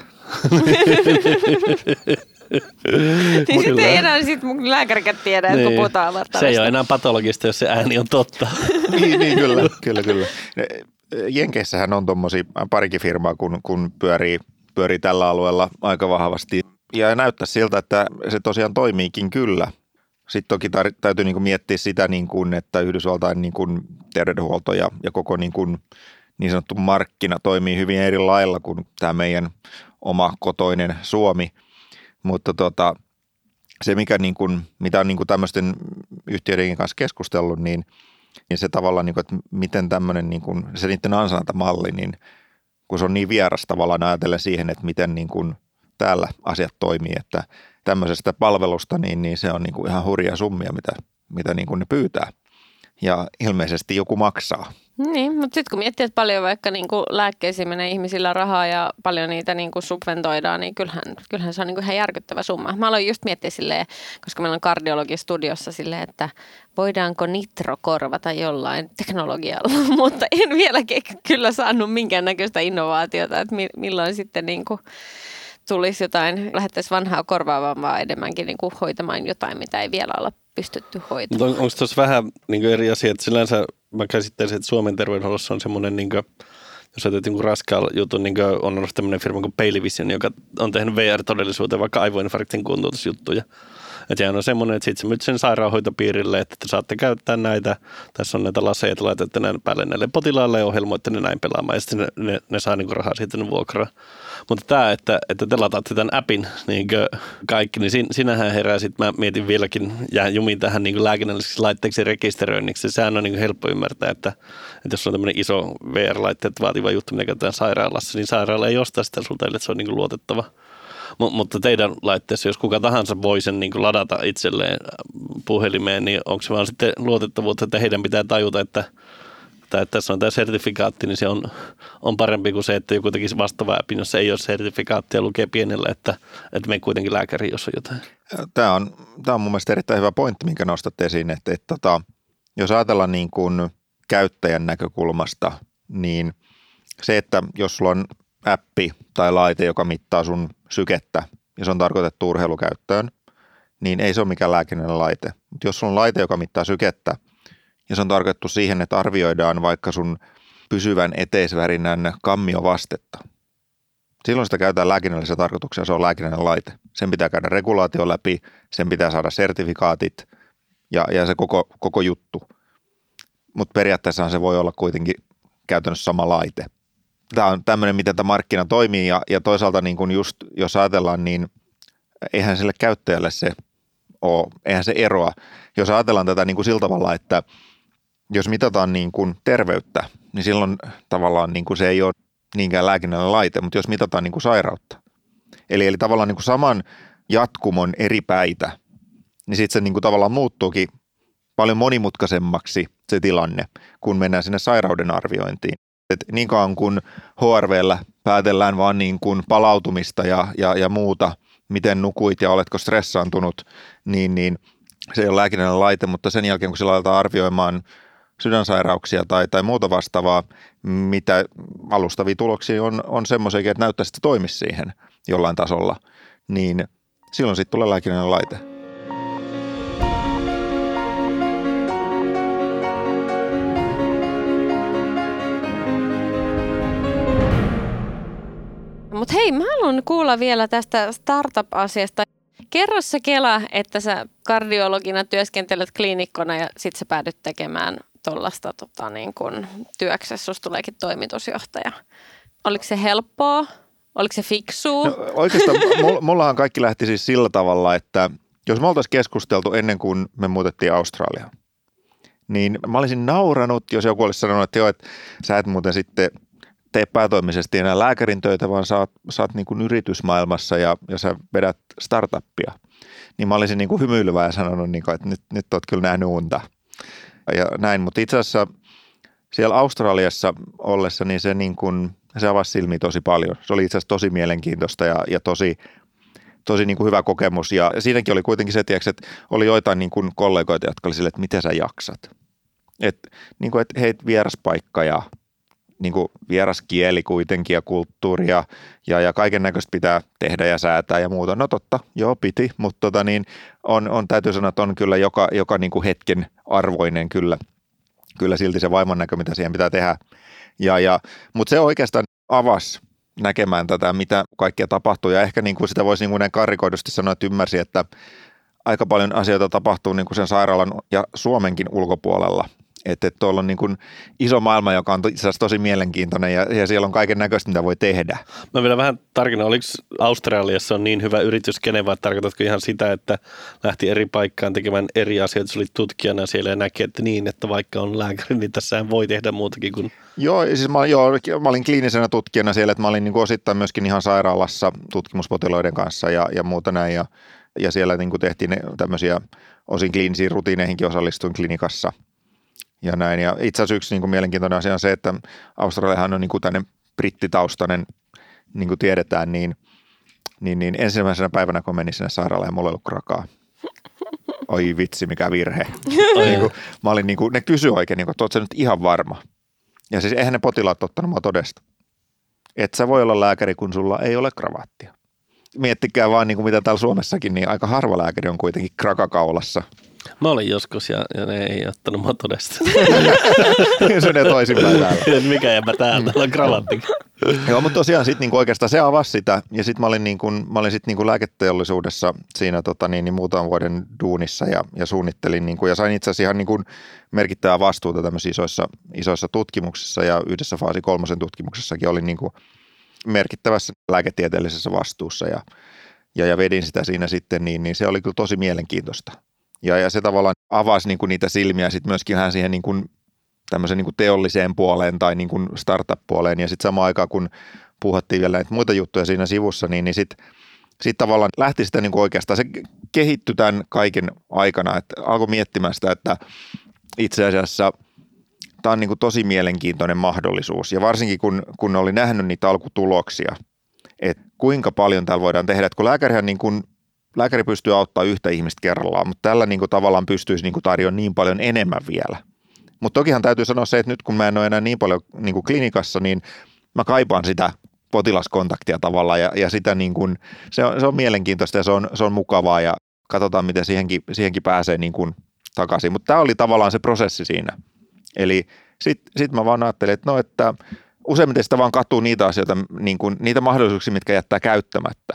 Niin sitten ei enää sit mun lääkärikät tiedä, niin. Kun puhutaan avatarista. Se ei ole enää patologista, jos se ääni on totta. niin, niin, kyllä, kyllä, kyllä. Jenkeissähän on tuommoisia parikin firmaa, kun, kun pyörii, pyörii tällä alueella aika vahvasti. Ja näyttää siltä, että se tosiaan toimiikin kyllä. Sitten toki tar- täytyy niin kuin miettiä sitä, niin kuin, että Yhdysvaltain niin kuin terveydenhuolto ja, ja koko niin, kuin, niin sanottu markkina toimii hyvin eri lailla kuin tämä meidän oma kotoinen Suomi. Mutta tota, se, mikä niin kuin, mitä on niin kuin tämmöisten yhtiöiden kanssa keskustellut, niin, niin se tavallaan, niin kuin, että miten tämmöinen niin kuin, se niiden ansaintamalli, niin kun se on niin vieras tavallaan ajatellen siihen, että miten niin kuin täällä asiat toimii, että tämmöisestä palvelusta, niin, niin se on niin kuin ihan hurja summia, mitä, mitä niin kuin ne pyytää. Ja ilmeisesti joku maksaa. Niin, mutta sitten kun miettii, että paljon vaikka niinku lääkkeisiin menee ihmisillä rahaa ja paljon niitä niinku subventoidaan, niin kyllähän, kyllähän se on niinku ihan järkyttävä summa. Mä aloin just miettiä silleen, koska meillä on kardiologi studiossa silleen, että voidaanko nitro korvata jollain teknologialla, mutta en vieläkin kyllä saanut minkäännäköistä innovaatiota, että milloin sitten niinku tulisi jotain, lähettäisiin vanhaa korvaavaa, vaan enemmänkin niinku hoitamaan jotain, mitä ei vielä olla pystytty hoitamaan. On, onko tuossa vähän niin eri asia, että sillänsä mä käsittäisin, että Suomen terveydenhuollossa on semmoinen, niin kuin, jos ajattelet niin raskaalla jutun, niin on ollut tämmöinen firma kuin Palevision, joka on tehnyt V R-todellisuuteen vaikka aivoinfarktin kuntoutusjuttuja. Että sehän on semmoinen, että sitten sä myyt sen sairaanhoitopiirille, että te saatte käyttää näitä, tässä on näitä laseja, että laitatte näin päälle näille potilaille ja ohjelmoitte ne näin pelaamaan ja sitten ne, ne, ne saa niin kuin rahaa siitä ne vuokraa. Mutta tämä, että, että te lataatte tämän appin niin kaikki, niin sin, sinähän herää sitten, mä mietin vieläkin, jää jumiin tähän niin lääkinnälliseksi laitteeksi rekisteröinniksi. Sehän on niin helppo ymmärtää, että, että jos on tämmöinen iso V R-laitteet vaativa juttu, mitä käytetään sairaalassa, niin sairaala ei osta sitä sulta, että se on niin luotettava. M- mutta teidän laitteessa, jos kuka tahansa voi sen niin ladata itselleen puhelimeen, niin onko se vaan sitten luotettavuutta, että heidän pitää tajuta, että että tässä on tämä sertifikaatti, niin se on, on parempi kuin se, että joku tekisi vastaava appin, jossa ei ole sertifikaattia ja lukee pienellä, että, että me kuitenkin lääkäri, jos on jotain. Tämä on, tämä on mun mielestä erittäin hyvä pointti, minkä nostat esiin, että, että, että jos ajatellaan niin kuin käyttäjän näkökulmasta, niin se, että jos sulla on appi tai laite, joka mittaa sun sykettä ja se on tarkoitettu urheilukäyttöön, niin ei se ole mikään lääkinnällinen laite. Mutta jos sulla on laite, joka mittaa sykettä, ja se on tarkoitettu siihen, että arvioidaan vaikka sun pysyvän eteisvärinän kammiovastetta. Silloin sitä käytetään lääkinnällisiä tarkoituksia, se on lääkinnällinen laite. Sen pitää käydä regulaatio läpi, sen pitää saada sertifikaatit ja, ja se koko, koko juttu. Mutta periaatteessa se voi olla kuitenkin käytännössä sama laite. Tämä on tämmöinen, miten tämä markkina toimii ja, ja toisaalta niin kun just, jos ajatellaan, niin eihän sille käyttäjälle se ole, eihän se eroa. Jos ajatellaan tätä niin kuin sillä tavalla, että jos mitataan niin kuin terveyttä, niin silloin tavallaan niin kuin se ei ole niinkään lääkinnällinen laite, mutta jos mitataan niin kuin sairautta, eli, eli tavallaan niin kuin saman jatkumon eri päitä, niin sitten se niin kuin tavallaan muuttuukin paljon monimutkaisemmaksi se tilanne, kun mennään sinne sairauden arviointiin. Et niin kauan kun H R V:llä päätellään vaan niin kuin palautumista ja, ja, ja muuta, miten nukuit ja oletko stressaantunut, niin, niin se ei ole lääkinnällinen laite, mutta sen jälkeen kun sillä aletaan arvioimaan sydänsairauksia tai, tai muuta vastaavaa, mitä alustavia tuloksia on, on semmoisia, että näyttäisi, että toimisi siihen jollain tasolla, niin silloin sitten tulee lääkinnällinen laite. Mutta hei, mä haluan kuulla vielä tästä startup-asiasta. Kerro sä Kela, että sä kardiologina työskentelet kliinikkona ja sit sä päädyt tekemään tuollaista tota, niin kun työksessä, susta tuleekin toimitusjohtaja. Oliko se helppoa? Oliko se fiksua? No, oikeastaan mullahan kaikki lähti siis sillä tavalla, että jos me oltaisiin keskusteltu ennen kuin me muutettiin Australiaan, niin mä olisin nauranut, jos joku olisi sanonut, että joo, että sä et muuten sitten tee päätoimisesti enää lääkärin töitä, vaan sä oot, sä oot niin kuin yritysmaailmassa ja, ja sä vedät startuppia. Niin mä olisin niin kuin hymyilevä ja sanonut, niin kuin, että nyt, nyt oot kyllä nähnyt unta. Ja näin, mutta itse asiassa siellä Australiassa ollessa, niin se, niin kuin, se avasi silmiä tosi paljon. Se oli itse asiassa tosi mielenkiintoista ja, ja tosi, tosi niin kuin hyvä kokemus. Ja siinäkin oli kuitenkin se, tiiäks, että oli joitain niin kuin kollegoita, jotka oli silleen, että miten sä jaksat. Että niin kuin, et, hei, vieras paikka ja niin kuin vieras kieli kuitenkin ja kulttuuria ja, ja kaiken näköistä pitää tehdä ja säätää ja muuta. No totta, joo piti, mutta tota niin, on, on, täytyy sanoa, että on kyllä joka, joka niin kuin hetken arvoinen kyllä, kyllä silti se vaimon näkö, mitä siihen pitää tehdä. Ja, ja, mutta se oikeastaan avasi näkemään tätä, mitä kaikkea tapahtuu ja ehkä niin kuin sitä voisi niin kuin näin karrikoidusti sanoa, että ymmärsi, että aika paljon asioita tapahtuu niin kuin sen sairaalan ja Suomenkin ulkopuolella. Että et tuolla on niin kuin iso maailma, joka on itse asiassa tosi mielenkiintoinen ja, ja siellä on kaiken näköistä, mitä voi tehdä. Mä vielä vähän tarkennan, oliko Australiassa on niin hyvä yrityskene, vai tarkoitatko ihan sitä, että lähti eri paikkaan tekemään eri asioita, se oli tutkijana siellä ja näki, että niin, että vaikka on lääkäri, niin tässähän voi tehdä muutakin kuin... Joo, siis mä, joo, mä olin kliinisenä tutkijana siellä, että mä olin niin kuin osittain myöskin ihan sairaalassa tutkimuspotilaiden kanssa ja, ja muuta näin ja, ja siellä niin kuin tehtiin tämmöisiä osin kliinisiin rutiineihinkin osallistuin klinikassa. ja näin. Ja itse asiassa yksi niin kuin mielenkiintoinen asia on se, että Australiahan on niin kuin tämmöinen brittitaustainen, niin kuin tiedetään, niin, niin, niin ensimmäisenä päivänä, kun menin sinne sairaalaan ja mulla ei ollut krakaa. Oi vitsi, mikä virhe. niin kuin, mä olin niin kuin, ne kysyi oikein, niin kuin, että oot sä nyt ihan varma. Ja siis eihän ne potilaat ottanut mua todesta. Et sä voi olla lääkäri, kun sulla ei ole kravaattia. Miettikää vaan, niin kuin mitä täällä Suomessakin, niin aika harva lääkäri on kuitenkin krakakaulassa. Mä olin joskus ja, ja ne ei ottanut mua todesta. Se ne toisinpäin täällä. Mikä jäpä täällä, täällä on kravaatti. Joo, mutta tosiaan sit niinku oikeastaan se avasi sitä. Ja sitten mä olin, niinku, mä olin sit niinku lääketeollisuudessa siinä tota, niin, niin muutaman vuoden duunissa ja, ja suunnittelin. Niinku, ja sain itse asiassa ihan niinku merkittävää vastuuta tämmöisissä isoissa, isoissa tutkimuksissa. Ja yhdessä faasi kolmosen tutkimuksessakin olin niinku merkittävässä lääketieteellisessä vastuussa. Ja, ja, ja vedin sitä siinä sitten, niin, niin se oli kyllä tosi mielenkiintoista. Ja, ja se tavallaan avasi niinku niitä silmiä sitten myöskin hän siihen niinku tämmöiseen niinku teolliseen puoleen tai niinku startup-puoleen. Ja sitten samaan aikaan, kun puhuttiin vielä näitä muita juttuja siinä sivussa, niin, niin sitten sit tavallaan lähti sitä niinku oikeastaan. Se kehittyi tämän kaiken aikana, että alkoi miettimään sitä, että itse asiassa tämä on niinku tosi mielenkiintoinen mahdollisuus. Ja varsinkin, kun, kun oli nähnyt niitä alkutuloksia, että kuinka paljon täällä voidaan tehdä. Että kun lääkärihän niin kuin lääkäri pystyy auttamaan yhtä ihmistä kerrallaan, mutta tällä niin kuin tavallaan pystyisi niin kuin tarjoamaan niin paljon enemmän vielä. Mutta tokihan täytyy sanoa se, että nyt kun mä en ole enää niin paljon niin kuin klinikassa, niin mä kaipaan sitä potilaskontaktia tavallaan ja, ja sitä niin kuin, se, on, se on mielenkiintoista ja se on, se on mukavaa ja katsotaan, miten siihenkin, siihenkin pääsee niin kuin takaisin. Mutta tämä oli tavallaan se prosessi siinä. Eli sitten sit mä vaan ajattelin, että no, että useimmiten sitä vaan katuu niitä asioita, niin kuin, niitä mahdollisuuksia, mitkä jättää käyttämättä.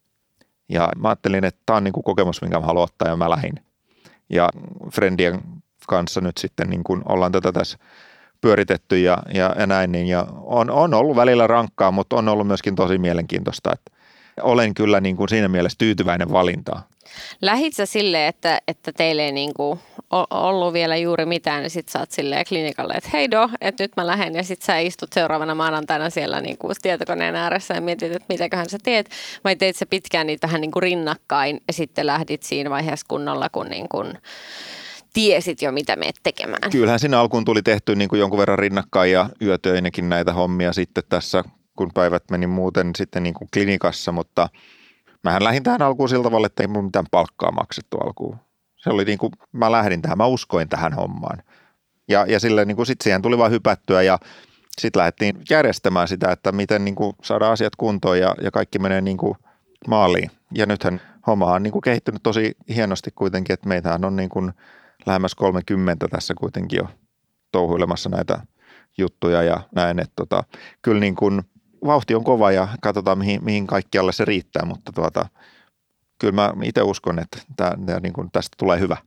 Ja mä ajattelin, että tämä on niin kuin kokemus, minkä mä haluan ottaa ja mä lähdin. Ja friendien kanssa nyt sitten niin kuin ollaan tätä tässä pyöritetty ja, ja, ja näin. Niin, ja on, on ollut välillä rankkaa, mutta on ollut myöskin tosi mielenkiintoista. Että olen kyllä niin kuin siinä mielessä tyytyväinen valintaan. Lähit sä silleen, että, että teille ei niin kuin ollut vielä juuri mitään, niin sit sä oot silleen klinikalle, että hei do, että nyt mä lähden ja sit sä istut seuraavana maanantaina siellä niin kuin tietokoneen ääressä ja mietit, että mitäköhän sä teet, vai teit sä pitkään niitä vähän niin kuin rinnakkain ja sitten lähdit siinä vaiheessa kunnolla, kun niin kuin tiesit jo, mitä meet tekemään. Kyllähän siinä alkuun tuli tehty niin kuin jonkun verran rinnakkain ja yötöinäkin näitä hommia sitten tässä, kun päivät meni muuten sitten niin kuin klinikassa, mutta mähän lähdin tähän alkuun sillä tavalla, että ei mun mitään palkkaa maksettu alkuun. Se oli niin kuin, mä lähdin tähän, mä uskoin tähän hommaan. Ja, ja silleen niin kuin sit siihen tuli vaan hypättyä ja sitten lähdettiin järjestämään sitä, että miten niin kuin saadaan asiat kuntoon ja, ja kaikki menee niin kuin maaliin. Ja nythän homma on niin kuin kehittynyt tosi hienosti kuitenkin, että meitähän on niin kuin lähemmäs kolmekymmentä tässä kuitenkin jo touhuilemassa näitä juttuja ja näin, että tota, kyllä niin kuin vauhti on kova ja katsotaan mihin, mihin kaikkialle se riittää, mutta tuota, kyllä mä itse uskon, että tää, tää, niin kuin tästä tulee hyvä.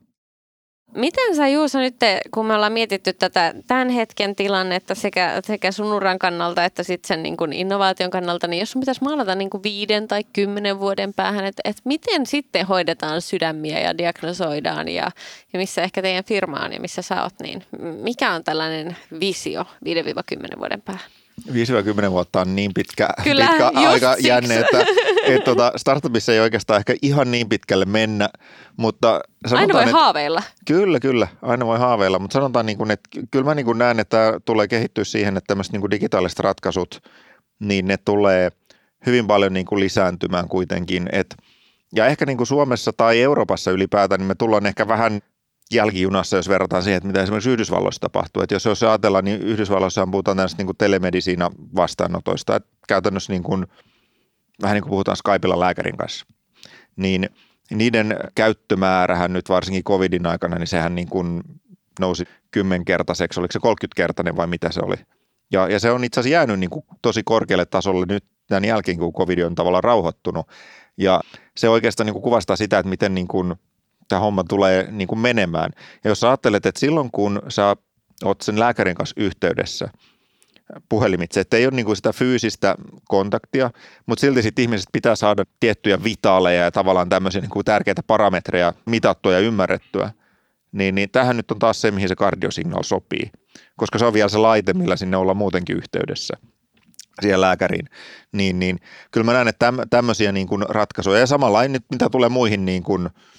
Miten sä Juuso nyt, kun me ollaan mietitty tätä tämän hetken tilannetta sekä, sekä sun uran kannalta että sitten sen niin kuin innovaation kannalta, niin jos sun pitäisi maalata niin kuin viiden tai kymmenen vuoden päähän, että, että miten sitten hoidetaan sydämiä ja diagnosoidaan ja, ja missä ehkä teidän firma on ja missä sä oot, niin mikä on tällainen visio viiden kymmenen vuoden päähän? viisi kymmenen vuotta on niin pitkä, Kyllä, pitkä aika siksi. jänne, että et, tota, startupissa ei oikeastaan ehkä ihan niin pitkälle mennä, mutta sanotaan, aina voi että, haaveilla. Kyllä, kyllä, aina voi haaveilla, mutta sanotaan, niin kuin, että kyllä mä niin kuin näen, että tämä tulee kehittyä siihen, että tämmöiset niin kuin digitaaliset ratkaisut, niin ne tulee hyvin paljon niin kuin lisääntymään kuitenkin, et, ja ehkä niin kuin Suomessa tai Euroopassa ylipäätään, niin me tullaan ehkä vähän jälkijunassa, jos verrataan siihen, että mitä esimerkiksi Yhdysvalloissa tapahtuu. Että jos, jos ajatellaan, niin Yhdysvalloissa puhutaan tällaista niin kuin telemedisiina vastaanotoista, että käytännössä niin kuin, vähän niin kuin puhutaan Skypella lääkärin kanssa, niin niiden käyttömäärähän nyt varsinkin covidin aikana, niin sehän niin kuin nousi kymmenkertaiseksi, oliko se kolmekymmenkertainen vai mitä se oli. Ja, ja se on itse asiassa jäänyt niin kuin tosi korkealle tasolle nyt tämän jälkeen, kun covid on tavallaan rauhoittunut. Ja se oikeastaan niin kuin kuvastaa sitä, että miten niin kuin tämä homma tulee niin kuin menemään. Ja jos ajattelet, että silloin kun sä oot sen lääkärin kanssa yhteydessä puhelimitse, että ei ole niin kuin sitä fyysistä kontaktia, mutta silti sitten ihmiset pitää saada tiettyjä vitaaleja ja tavallaan tämmöisiä niin kuin tärkeitä parametreja mitattua ja ymmärrettyä, niin, niin tähän nyt on taas se, mihin se cardiosignal sopii, koska se on vielä se laite, millä sinne ollaan muutenkin yhteydessä siihen lääkäriin, niin, niin kyllä mä näen, että tämmöisiä niin kuin ratkaisuja ja samalla nyt mitä tulee muihin niin kuin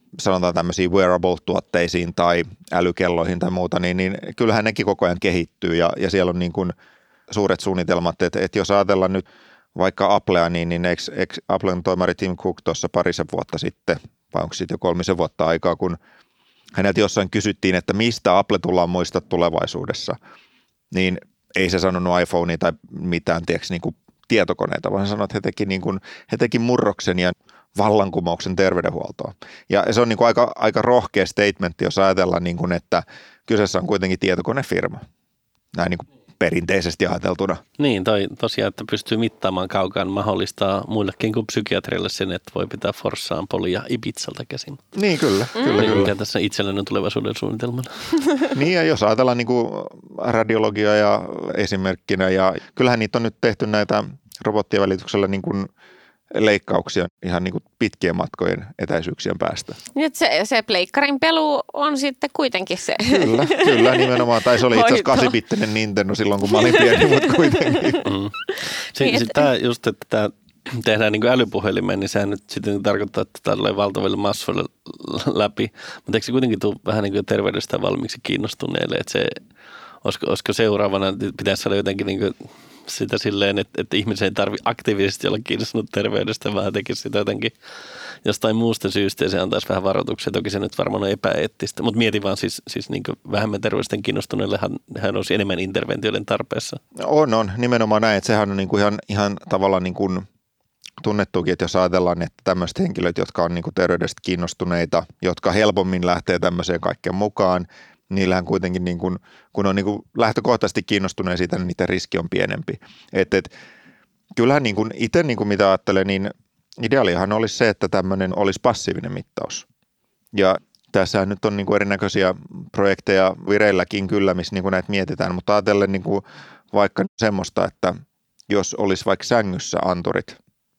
sanotaan tämmöisiin wearable-tuotteisiin tai älykelloihin tai muuta, niin, niin kyllähän nekin koko ajan kehittyy ja, ja siellä on niin kuin suuret suunnitelmat, että, että jos ajatellaan nyt vaikka Applea, niin, niin eikö, eikö Applen toimari Tim Cook tuossa parisen vuotta sitten, vai onko siitä jo kolmisen vuotta aikaa, kun häneltä jossain kysyttiin, että mistä Apple tullaan muistaa tulevaisuudessa, niin ei se sanonut iPhonea tai mitään, tiedätkö, niin kuin tietokoneita, vaan hän sanoi, että he teki, niin kuin, he teki murroksen ja vallankumouksen terveydenhuoltoon. Ja se on niin kuin aika, aika rohkea statementti, jos ajatellaan, niin kuin, että kyseessä on kuitenkin tietokonefirma, näin niin kuin perinteisesti ajateltuna. Niin, toi tosiaan, että pystyy mittaamaan kaukaan, mahdollistaa muillekin kuin psykiatrille sen, että voi pitää Forssaan polia Ibizalta käsin. Niin, kyllä. Mm. kyllä, Mikä kyllä. tässä itselleni on tulevaisuuden suunnitelmana. Niin, ja jos ajatellaan niin kuin radiologia ja esimerkkinä, ja kyllähän niitä on nyt tehty näitä robottien välityksellä niin kuin leikkauksia ihan niin kuin pitkien matkojen etäisyyksien päästä. Nyt se, se pleikkarin pelu on sitten kuitenkin se. Kyllä, kyllä nimenomaan. Tai se oli itse asiassa kahdeksanbittinen Nintendo silloin, kun mä olin pieni, mutta kuitenkin. Mm. Sitten sit tämä just, että tämä tehdään niin kuin älypuhelimeen, niin sehän nyt sitten tarkoittaa, että tämä tulee valtaville massoille läpi. Mutta eikö se kuitenkin tule vähän niin kuin terveydestä valmiiksi kiinnostuneille, että se, olisiko, olisiko seuraavana, pitäisi saada jotenkin niin kuin sitä silleen, että, että ihmisen ei tarvitse aktiivisesti olla kiinnostunut terveydestä, vaan tekisi sitä jotenkin jostain muusta syystä ja se antaisi vähän varoituksia. Toki se nyt varmaan on epäeettistä, mutta mietin vaan siis, siis niin vähemmän terveydestä kiinnostuneillehan hän olisi enemmän interventioiden tarpeessa. On, on. Nimenomaan näin, että sehän on niin kuin ihan, ihan tavallaan niin kuin tunnettukin, että jos ajatellaan, että tämmöiset henkilöt, jotka on niin kuin terveydestä kiinnostuneita, jotka helpommin lähtee tämmöiseen kaikkeen mukaan, niillähän kuitenkin, niin kuin, kun on niin kuin lähtökohtaisesti kiinnostuneen siitä, niin niiden riski on pienempi. Et, et, kyllähän niin kuin itse niin kuin mitä ajattelen, niin ideaalihan olisi se, että tämmöinen olisi passiivinen mittaus. Ja tässähän nyt on niin kuin erinäköisiä projekteja vireilläkin kyllä, missä niin kuin näitä mietitään, mutta ajatellen niin kuin vaikka semmoista, että jos olisi vaikka sängyssä anturit,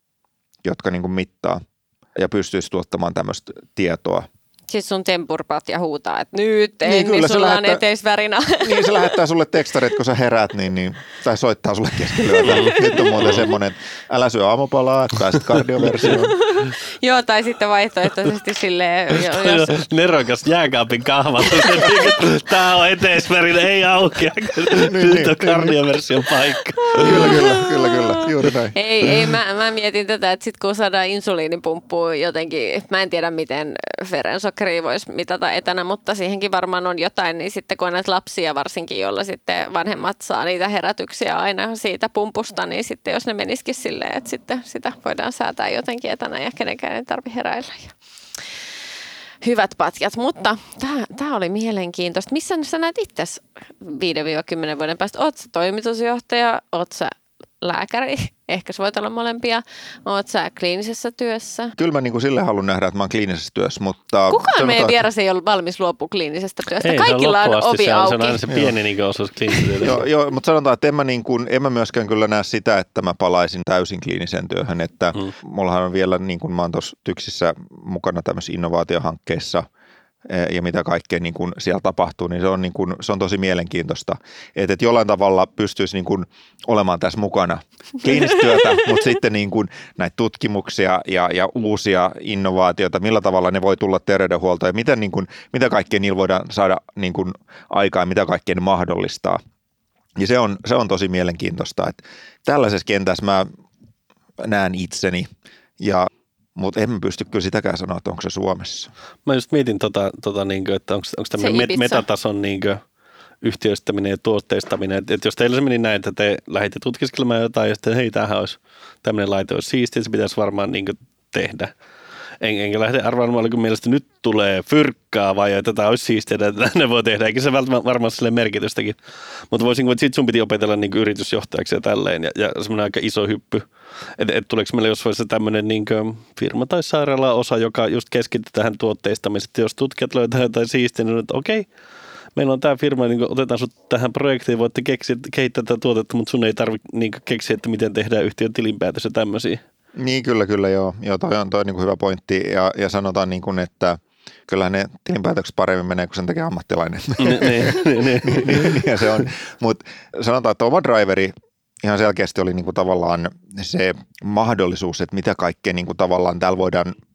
jotka niin kuin mittaa ja pystyisi tuottamaan tämmöistä tietoa. Siis sun tempurpat ja huutaa, että nyt en, niin, niin sulla lähettää, on eteisvärinä. Niin, se lähettää sulle tekstarit, kun sä heräät, niin, niin, tai soittaa sulle keskellä. Nyt on muuten semmoinen, että älä syö aamupalaa, että pääset kardioversioon. Joo, tai sitten vaihtoehtoisesti silleen, jos... Nerokas jääkaapin kahvat. Tää on eteisvärinä, ei aukea. Nyt on kardioversion paikka. Kyllä, kyllä, kyllä, kyllä, juuri näin. Ei, ei mä, mä mietin tätä, että sit kun saadaan insuliinipumppuun jotenkin, mä en tiedä miten verensokeri voisi mitata etänä, mutta siihenkin varmaan on jotain, niin sitten kun on näitä lapsia varsinkin, joilla sitten vanhemmat saa niitä herätyksiä aina siitä pumpusta, niin sitten jos ne menisikin silleen, että sitten sitä voidaan säätää jotenkin etänä ja kenenkään ei tarvitse heräillä. Hyvät patjat, mutta tämä oli mielenkiintoista. Missä sä näet itse viiden kymmenen vuoden päästä? Oot sä toimitusjohtaja, oot sä lääkäri, ehkä sä voit olla molempia, oot sä kliinisessä työssä? Kyllä mä niin kuin sille haluan nähdä, että mä oon kliinisessä työssä, mutta... Kukaan meidän vieras ei ollut valmis luopua kliinisestä työstä. Ei, kaikilla on, on ovi se on, auki. Se on aina se pieni niin osuus kliinisestä. joo, joo, mutta sanotaan, että en mä, niin kuin, en mä myöskään kyllä näe sitä, että mä palaisin täysin kliiniseen työhön, että hmm. mullahan on vielä, niin kuin mä oon tuossa Tyksissä mukana tämmöisissä innovaatiohankkeissa, ja mitä kaikkea niin kuin siellä tapahtuu, niin se on, niin kuin, se on tosi mielenkiintoista. Että et jollain tavalla pystyisi niin kuin olemaan tässä mukana kliinistä työtä, mutta sitten niin kuin näitä tutkimuksia ja, ja uusia innovaatioita, millä tavalla ne voi tulla terveydenhuoltoon ja miten, niin kuin, mitä kaikkea niillä voidaan saada niin kuin aikaan, mitä kaikkea ne mahdollistaa. Ja se on, se on tosi mielenkiintoista. Että tällaisessa kentässä mä näen itseni ja mutta en pysty kyllä sitäkään sanoa, että onko se Suomessa. Mä just mietin, tota, tota, niin kuin, että onko, onko tämmöinen met- metatason niin kuin, yhtiöistäminen ja tuotteistaminen. Että et jos teillä se meni näin, että te lähditte tutkiskelemaan jotain ja sitten hei, tämähän olisi, tämmöinen laite olisi siistiä, se pitäisi varmaan niin kuin, tehdä. En, enkä lähde arvaamaan, kun mielestä nyt tulee fyrkkaa vai että tätä olisi siistiä, että ne voi tehdä. Eikä se välttämättä varmaan sille merkitystäkin. Mutta voisinko, että sit sun piti opetella niin kuin yritysjohtajaksi ja tälleen. Ja, ja semmoinen aika iso hyppy. Että et tuleeko meille jossain vaiheessa tämmöinen niin kuin firma tai sairaala-osa, joka just keskittyy tähän tuotteistamiseen. Että jos tutkijat löytää jotain siistiä, niin että okei, meillä on tämä firma, niin otetaan sut tähän projektiin, voitte keksiä, kehittää tätä tuotetta, mutta sun ei tarvitse niin keksiä, että miten tehdään yhtiön tilinpäätös ja tämmöisiä. Niin, kyllä, kyllä, joo. joo toi on, toi on niin kuin hyvä pointti ja, ja sanotaan niin kuin, että kyllähän ne tilinpäätökset paremmin menee, kun sen tekee ammattilainen. Niin se on. Mutta sanotaan, että oma driveri ihan selkeästi oli niin kuin tavallaan se mahdollisuus, että mitä kaikkea niin kuin tavallaan täällä voidaan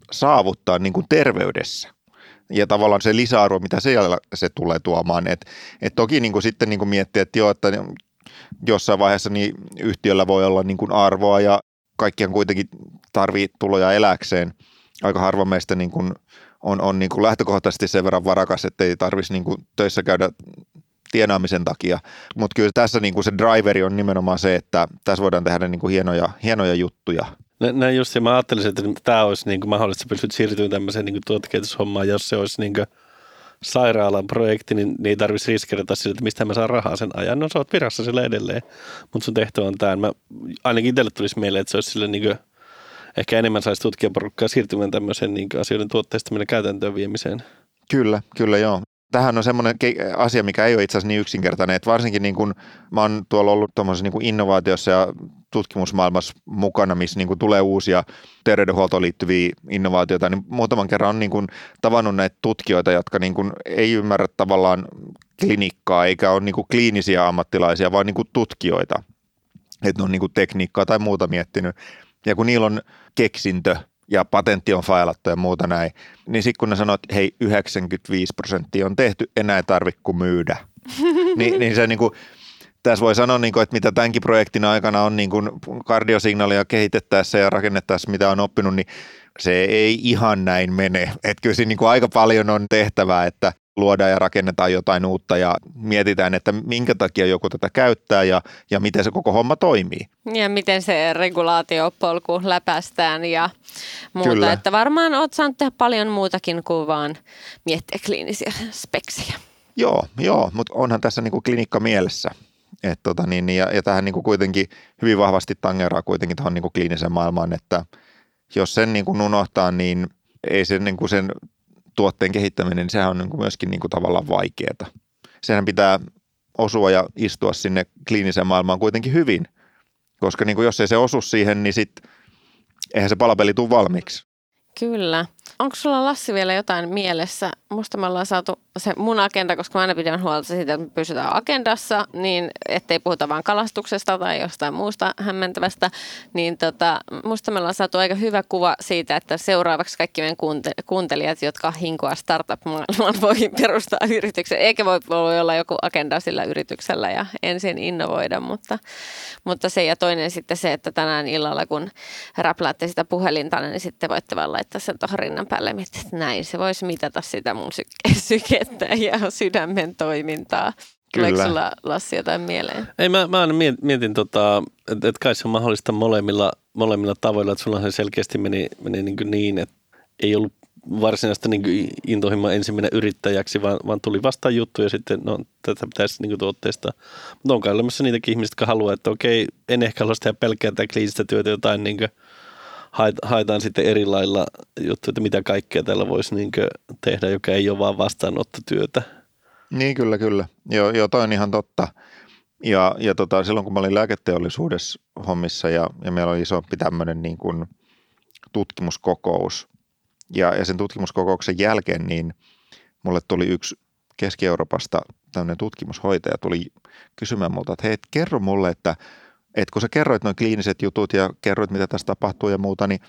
saavuttaa niin kuin terveydessä. Ja tavallaan se lisäarvo, mitä siellä se tulee tuomaan. Et, et toki niin kuin sitten niin kuin miettiä, että joo, että jossain vaiheessa niin yhtiöllä voi olla niin kuin arvoa ja kaikkiaan kuitenkin tarvii tuloja eläkseen. Aika harva meistä niin kuin on, on niin kuin lähtökohtaisesti sen verran varakas, että ei tarvitsisi niin kuin töissä käydä tienaamisen takia. Mutta kyllä tässä niin kuin se driveri on nimenomaan se, että tässä voidaan tehdä niin kuin hienoja, hienoja juttuja. Näin just se, mä ajattelisin, että tämä olisi niin kuin mahdollista, että pystyt siirtymään tämmöiseen niin kuin tuotekehityshommaan, jos se olisi niin kuin sairaalan projekti, niin, niin ei tarvitsisi riskeerata sille, että mistä mä saan rahaa sen ajan. No sä oot virassa sillä edelleen, mutta sun tehtävä on tämä. Mä, ainakin itselle tulisi mieleen, että se olisi sille niin kuin, ehkä enemmän saisi tutkijaporukkaa siirtymään tämmöiseen niin kuin asioiden tuotteistaminen käytäntöön viemiseen. Kyllä, kyllä joo. Tähän on semmoinen asia, mikä ei ole itse asiassa niin yksinkertainen, että varsinkin niin kuin mä oon tuolla ollut tuommoisessa niin kuin innovaatiossa ja tutkimusmaailmassa mukana, missä niin kuin tulee uusia terveydenhuoltoon liittyviä innovaatioita, niin muutaman kerran on niin kuin tavannut näitä tutkijoita, jotka niin kuin ei ymmärrä tavallaan klinikkaa, eikä ole niin kuin kliinisiä ammattilaisia, vaan niin kuin tutkijoita, että ne on niin kuin tekniikkaa tai muuta miettinyt. Ja kun niillä on keksintö, ja patentti on failattu ja muuta näin, niin sitten kun ne sanoo, että hei, yhdeksänkymmentäviisi prosenttia on tehty, enää ei tarvitse kuin myydä. Ni, niin se niin kuin, tässä voi sanoa, niin kuin, että mitä tämänkin projektin aikana on niin kuin kardiosignaaleja kehitettäessä ja rakennettaessa, mitä on oppinut, niin se ei ihan näin mene. Että kyllä siinä niin kuin aika paljon on tehtävää, että luodaan ja rakennetaan jotain uutta ja mietitään, että minkä takia joku tätä käyttää ja, ja miten se koko homma toimii. Ja miten se regulaatiopolku läpäistään ja muuta. Kyllä. Että varmaan olet saanut tehdä paljon muutakin kuin vaan miettiä kliinisiä speksejä. Joo, joo, mutta onhan tässä niinku klinikka mielessä. Et tota niin, ja, ja tähän niinku kuitenkin hyvin vahvasti tangeraa kuitenkin tuohon niinku kliiniseen maailmaan, että jos sen niinku unohtaa, niin ei sen, niinku sen tuotteen kehittäminen, niin sehän on niinku myöskin niinku tavallaan vaikeaa. Sehän pitää osua ja istua sinne kliiniseen maailmaan kuitenkin hyvin, koska niinku jos ei se osu siihen, niin sit eihän se palapeli tule valmiiksi. Kyllä. Onko sulla, Lassi, vielä jotain mielessä? Musta me ollaan saatu se mun agenda, koska mä aina pidän huolta siitä, että me pysytään agendassa, niin ettei puhuta vaan kalastuksesta tai jostain muusta hämmentävästä, niin tota, musta me ollaan saatu aika hyvä kuva siitä, että seuraavaksi kaikki meidän kuunte- kuuntelijat, jotka hinkoa startup-maailmaan, voi perustaa yrityksen, eikä voi olla joku agenda sillä yrityksellä ja ensin innovoida, mutta, mutta se ja toinen sitten se, että tänään illalla, kun räpläätte sitä puhelinta, niin sitten voitte vaan laittaa sen tuohon rinnan päälle ja miettiä, että näin se voisi mitata sitä mun sy- sykettä ja sydämen toimintaa. Tuleeko sulla, Lassi, jotain mieleen? Ei, mä, mä aina mietin, mietin tota, että et kai se on mahdollista molemmilla, molemmilla tavoilla, että sulla se selkeästi meni, meni niin, niin, että ei ollut varsinaista niin intohimoa ensimmäinen yrittäjäksi, vaan, vaan tuli vastaan juttu ja sitten no, tätä pitäisi niin tuotteista. Mutta on kai olemassa niitäkin ihmisiä, jotka haluaa, että okei, en ehkä halua tehdä pelkkää tätä kliinistä työtä, jotain niin kuin haetaan sitten eri lailla juttuja, että mitä kaikkea täällä voisi niin tehdä, joka ei ole vaan vastaanottotyötä. Niin, kyllä, kyllä. Joo, joo toi on ihan totta. Ja, ja tota, silloin kun mä olin lääketeollisuudessa hommissa ja, ja meillä oli isompi tämmöinen niin kuin tutkimuskokous. Ja, ja sen tutkimuskokouksen jälkeen niin mulle tuli yksi Keski-Euroopasta tämmöinen tutkimushoitaja tuli kysymään multa, että hei, kerro mulle, että että kun sä kerroit noin kliiniset jutut ja kerroit, mitä tässä tapahtuu ja muuta, niin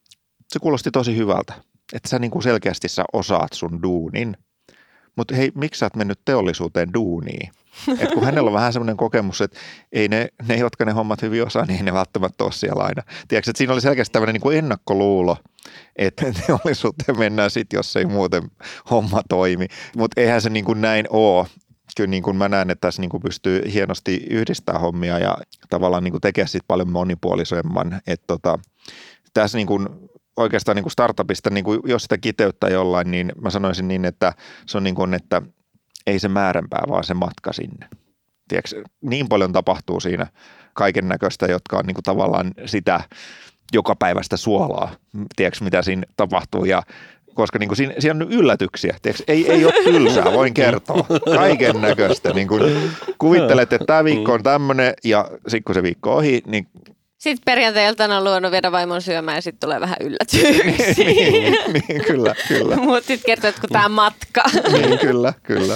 se kuulosti tosi hyvältä. Että sä niin kuin selkeästi sä osaat sun duunin. Mutta hei, miksi sä oot mennyt teollisuuteen duuniin? Että kun hänellä on vähän semmoinen kokemus, että ei ne, ne, jotka ne hommat hyvin osaa, niin ei ne välttämättä ole siellä aina. Tiedätkö, että siinä oli selkeästi tämmöinen niin kuin ennakkoluulo, että teollisuuteen mennään sitten, jos ei muuten homma toimi. Mutta eihän se niin kuin näin ole. Kyllä niin kuin mä näen, että tässä niin kuin pystyy hienosti yhdistämään hommia ja tavallaan niin kuin tekemään siitä paljon monipuolisemman. Että tota, tässä niin kuin oikeastaan niin kuin startupista, niin kuin jos sitä kiteyttää jollain, niin mä sanoisin niin, että se on niin kuin, että ei se määränpää, vaan se matka sinne. Tiedätkö, niin paljon tapahtuu siinä kaiken näköistä, jotka on niin kuin tavallaan sitä jokapäiväistä suolaa. Tiedätkö, mitä siinä tapahtuu ja koska niin kuin siinä, siinä on yllätyksiä. Tiedätkö? Ei, ei ole tylsää, voin kertoa. Kaiken näköistä. Niin kuin kuvittelet, että tämä viikko on tämmöinen ja sitten kun se viikko on ohi, niin sitten perjantai-iltana on luonut viedä vaimon syömään ja sitten tulee vähän yllätyksiä. niin, niin, kyllä, kyllä. Mutta sitten kertoo, että kun tämä matka. niin, kyllä, kyllä.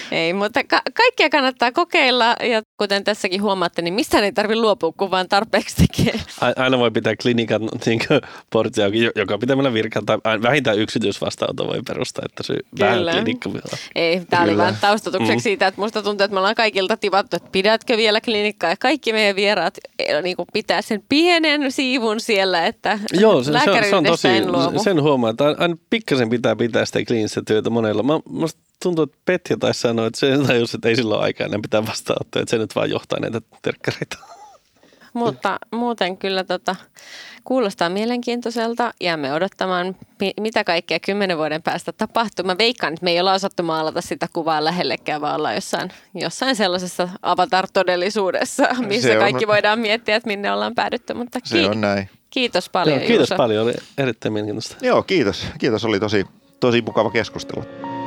Ei, mutta ka- kaikkea kannattaa kokeilla ja kuten tässäkin huomaatte, niin mistään ei tarvitse luopua, kun vaan tarpeeksi tekee. Aina voi pitää klinikan niin porttia, joka pitämällä virkaa tai vähintään yksityisvastaanotto voi perustaa, että se vähän klinikka. Ei, tämä oli vaan taustatukseksi mm. siitä, että musta tuntuu, että me ollaan kaikilta tivattu, että pidätkö vielä klinikkaa ja kaikki meidän vieraat niin kuin pitää sen pienen siivun siellä, että joo, se, se, on, se on tosi, en luovu. Sen huomaa, että aina pikkasen pitää pitää sitä kliinistä työtä monella. Mä, musta tuntuu, että Petja taisi sanoa, että se tajus, että ei sillä ole aikaa enää pitää vastaanottoa, että se nyt vaan johtaa näitä terkkareita. Mutta muuten kyllä tota, kuulostaa mielenkiintoiselta. Jäämme odottamaan, mitä kaikkea kymmenen vuoden päästä tapahtuu. Mä veikkaan, että me ei olla osattu maalata sitä kuvaa lähellekään, vaan ollaan jossain, jossain sellaisessa avatar-todellisuudessa, missä kaikki voidaan miettiä, että minne ollaan päädytty. Mutta ki- se on näin. Kiitos paljon, Joo, kiitos Juuso. paljon, oli erittäin mielenkiintoista. Joo, kiitos. Kiitos, oli tosi, tosi mukava keskustelu.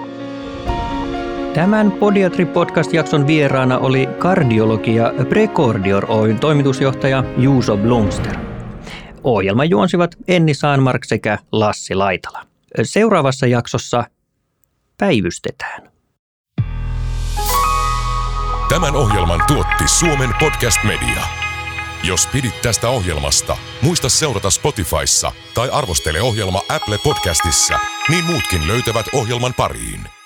Tämän Podiatri-podcast-jakson vieraana oli kardiologi ja Precordior Oyn toimitusjohtaja Juuso Blomster. Ohjelman juonsivat Enni Saanmark sekä Lassi Laitala. Seuraavassa jaksossa päivystetään. Tämän ohjelman tuotti Suomen Podcast Media. Jos pidit tästä ohjelmasta, muista seurata Spotifyssa tai arvostele ohjelma Apple Podcastissa, niin muutkin löytävät ohjelman pariin.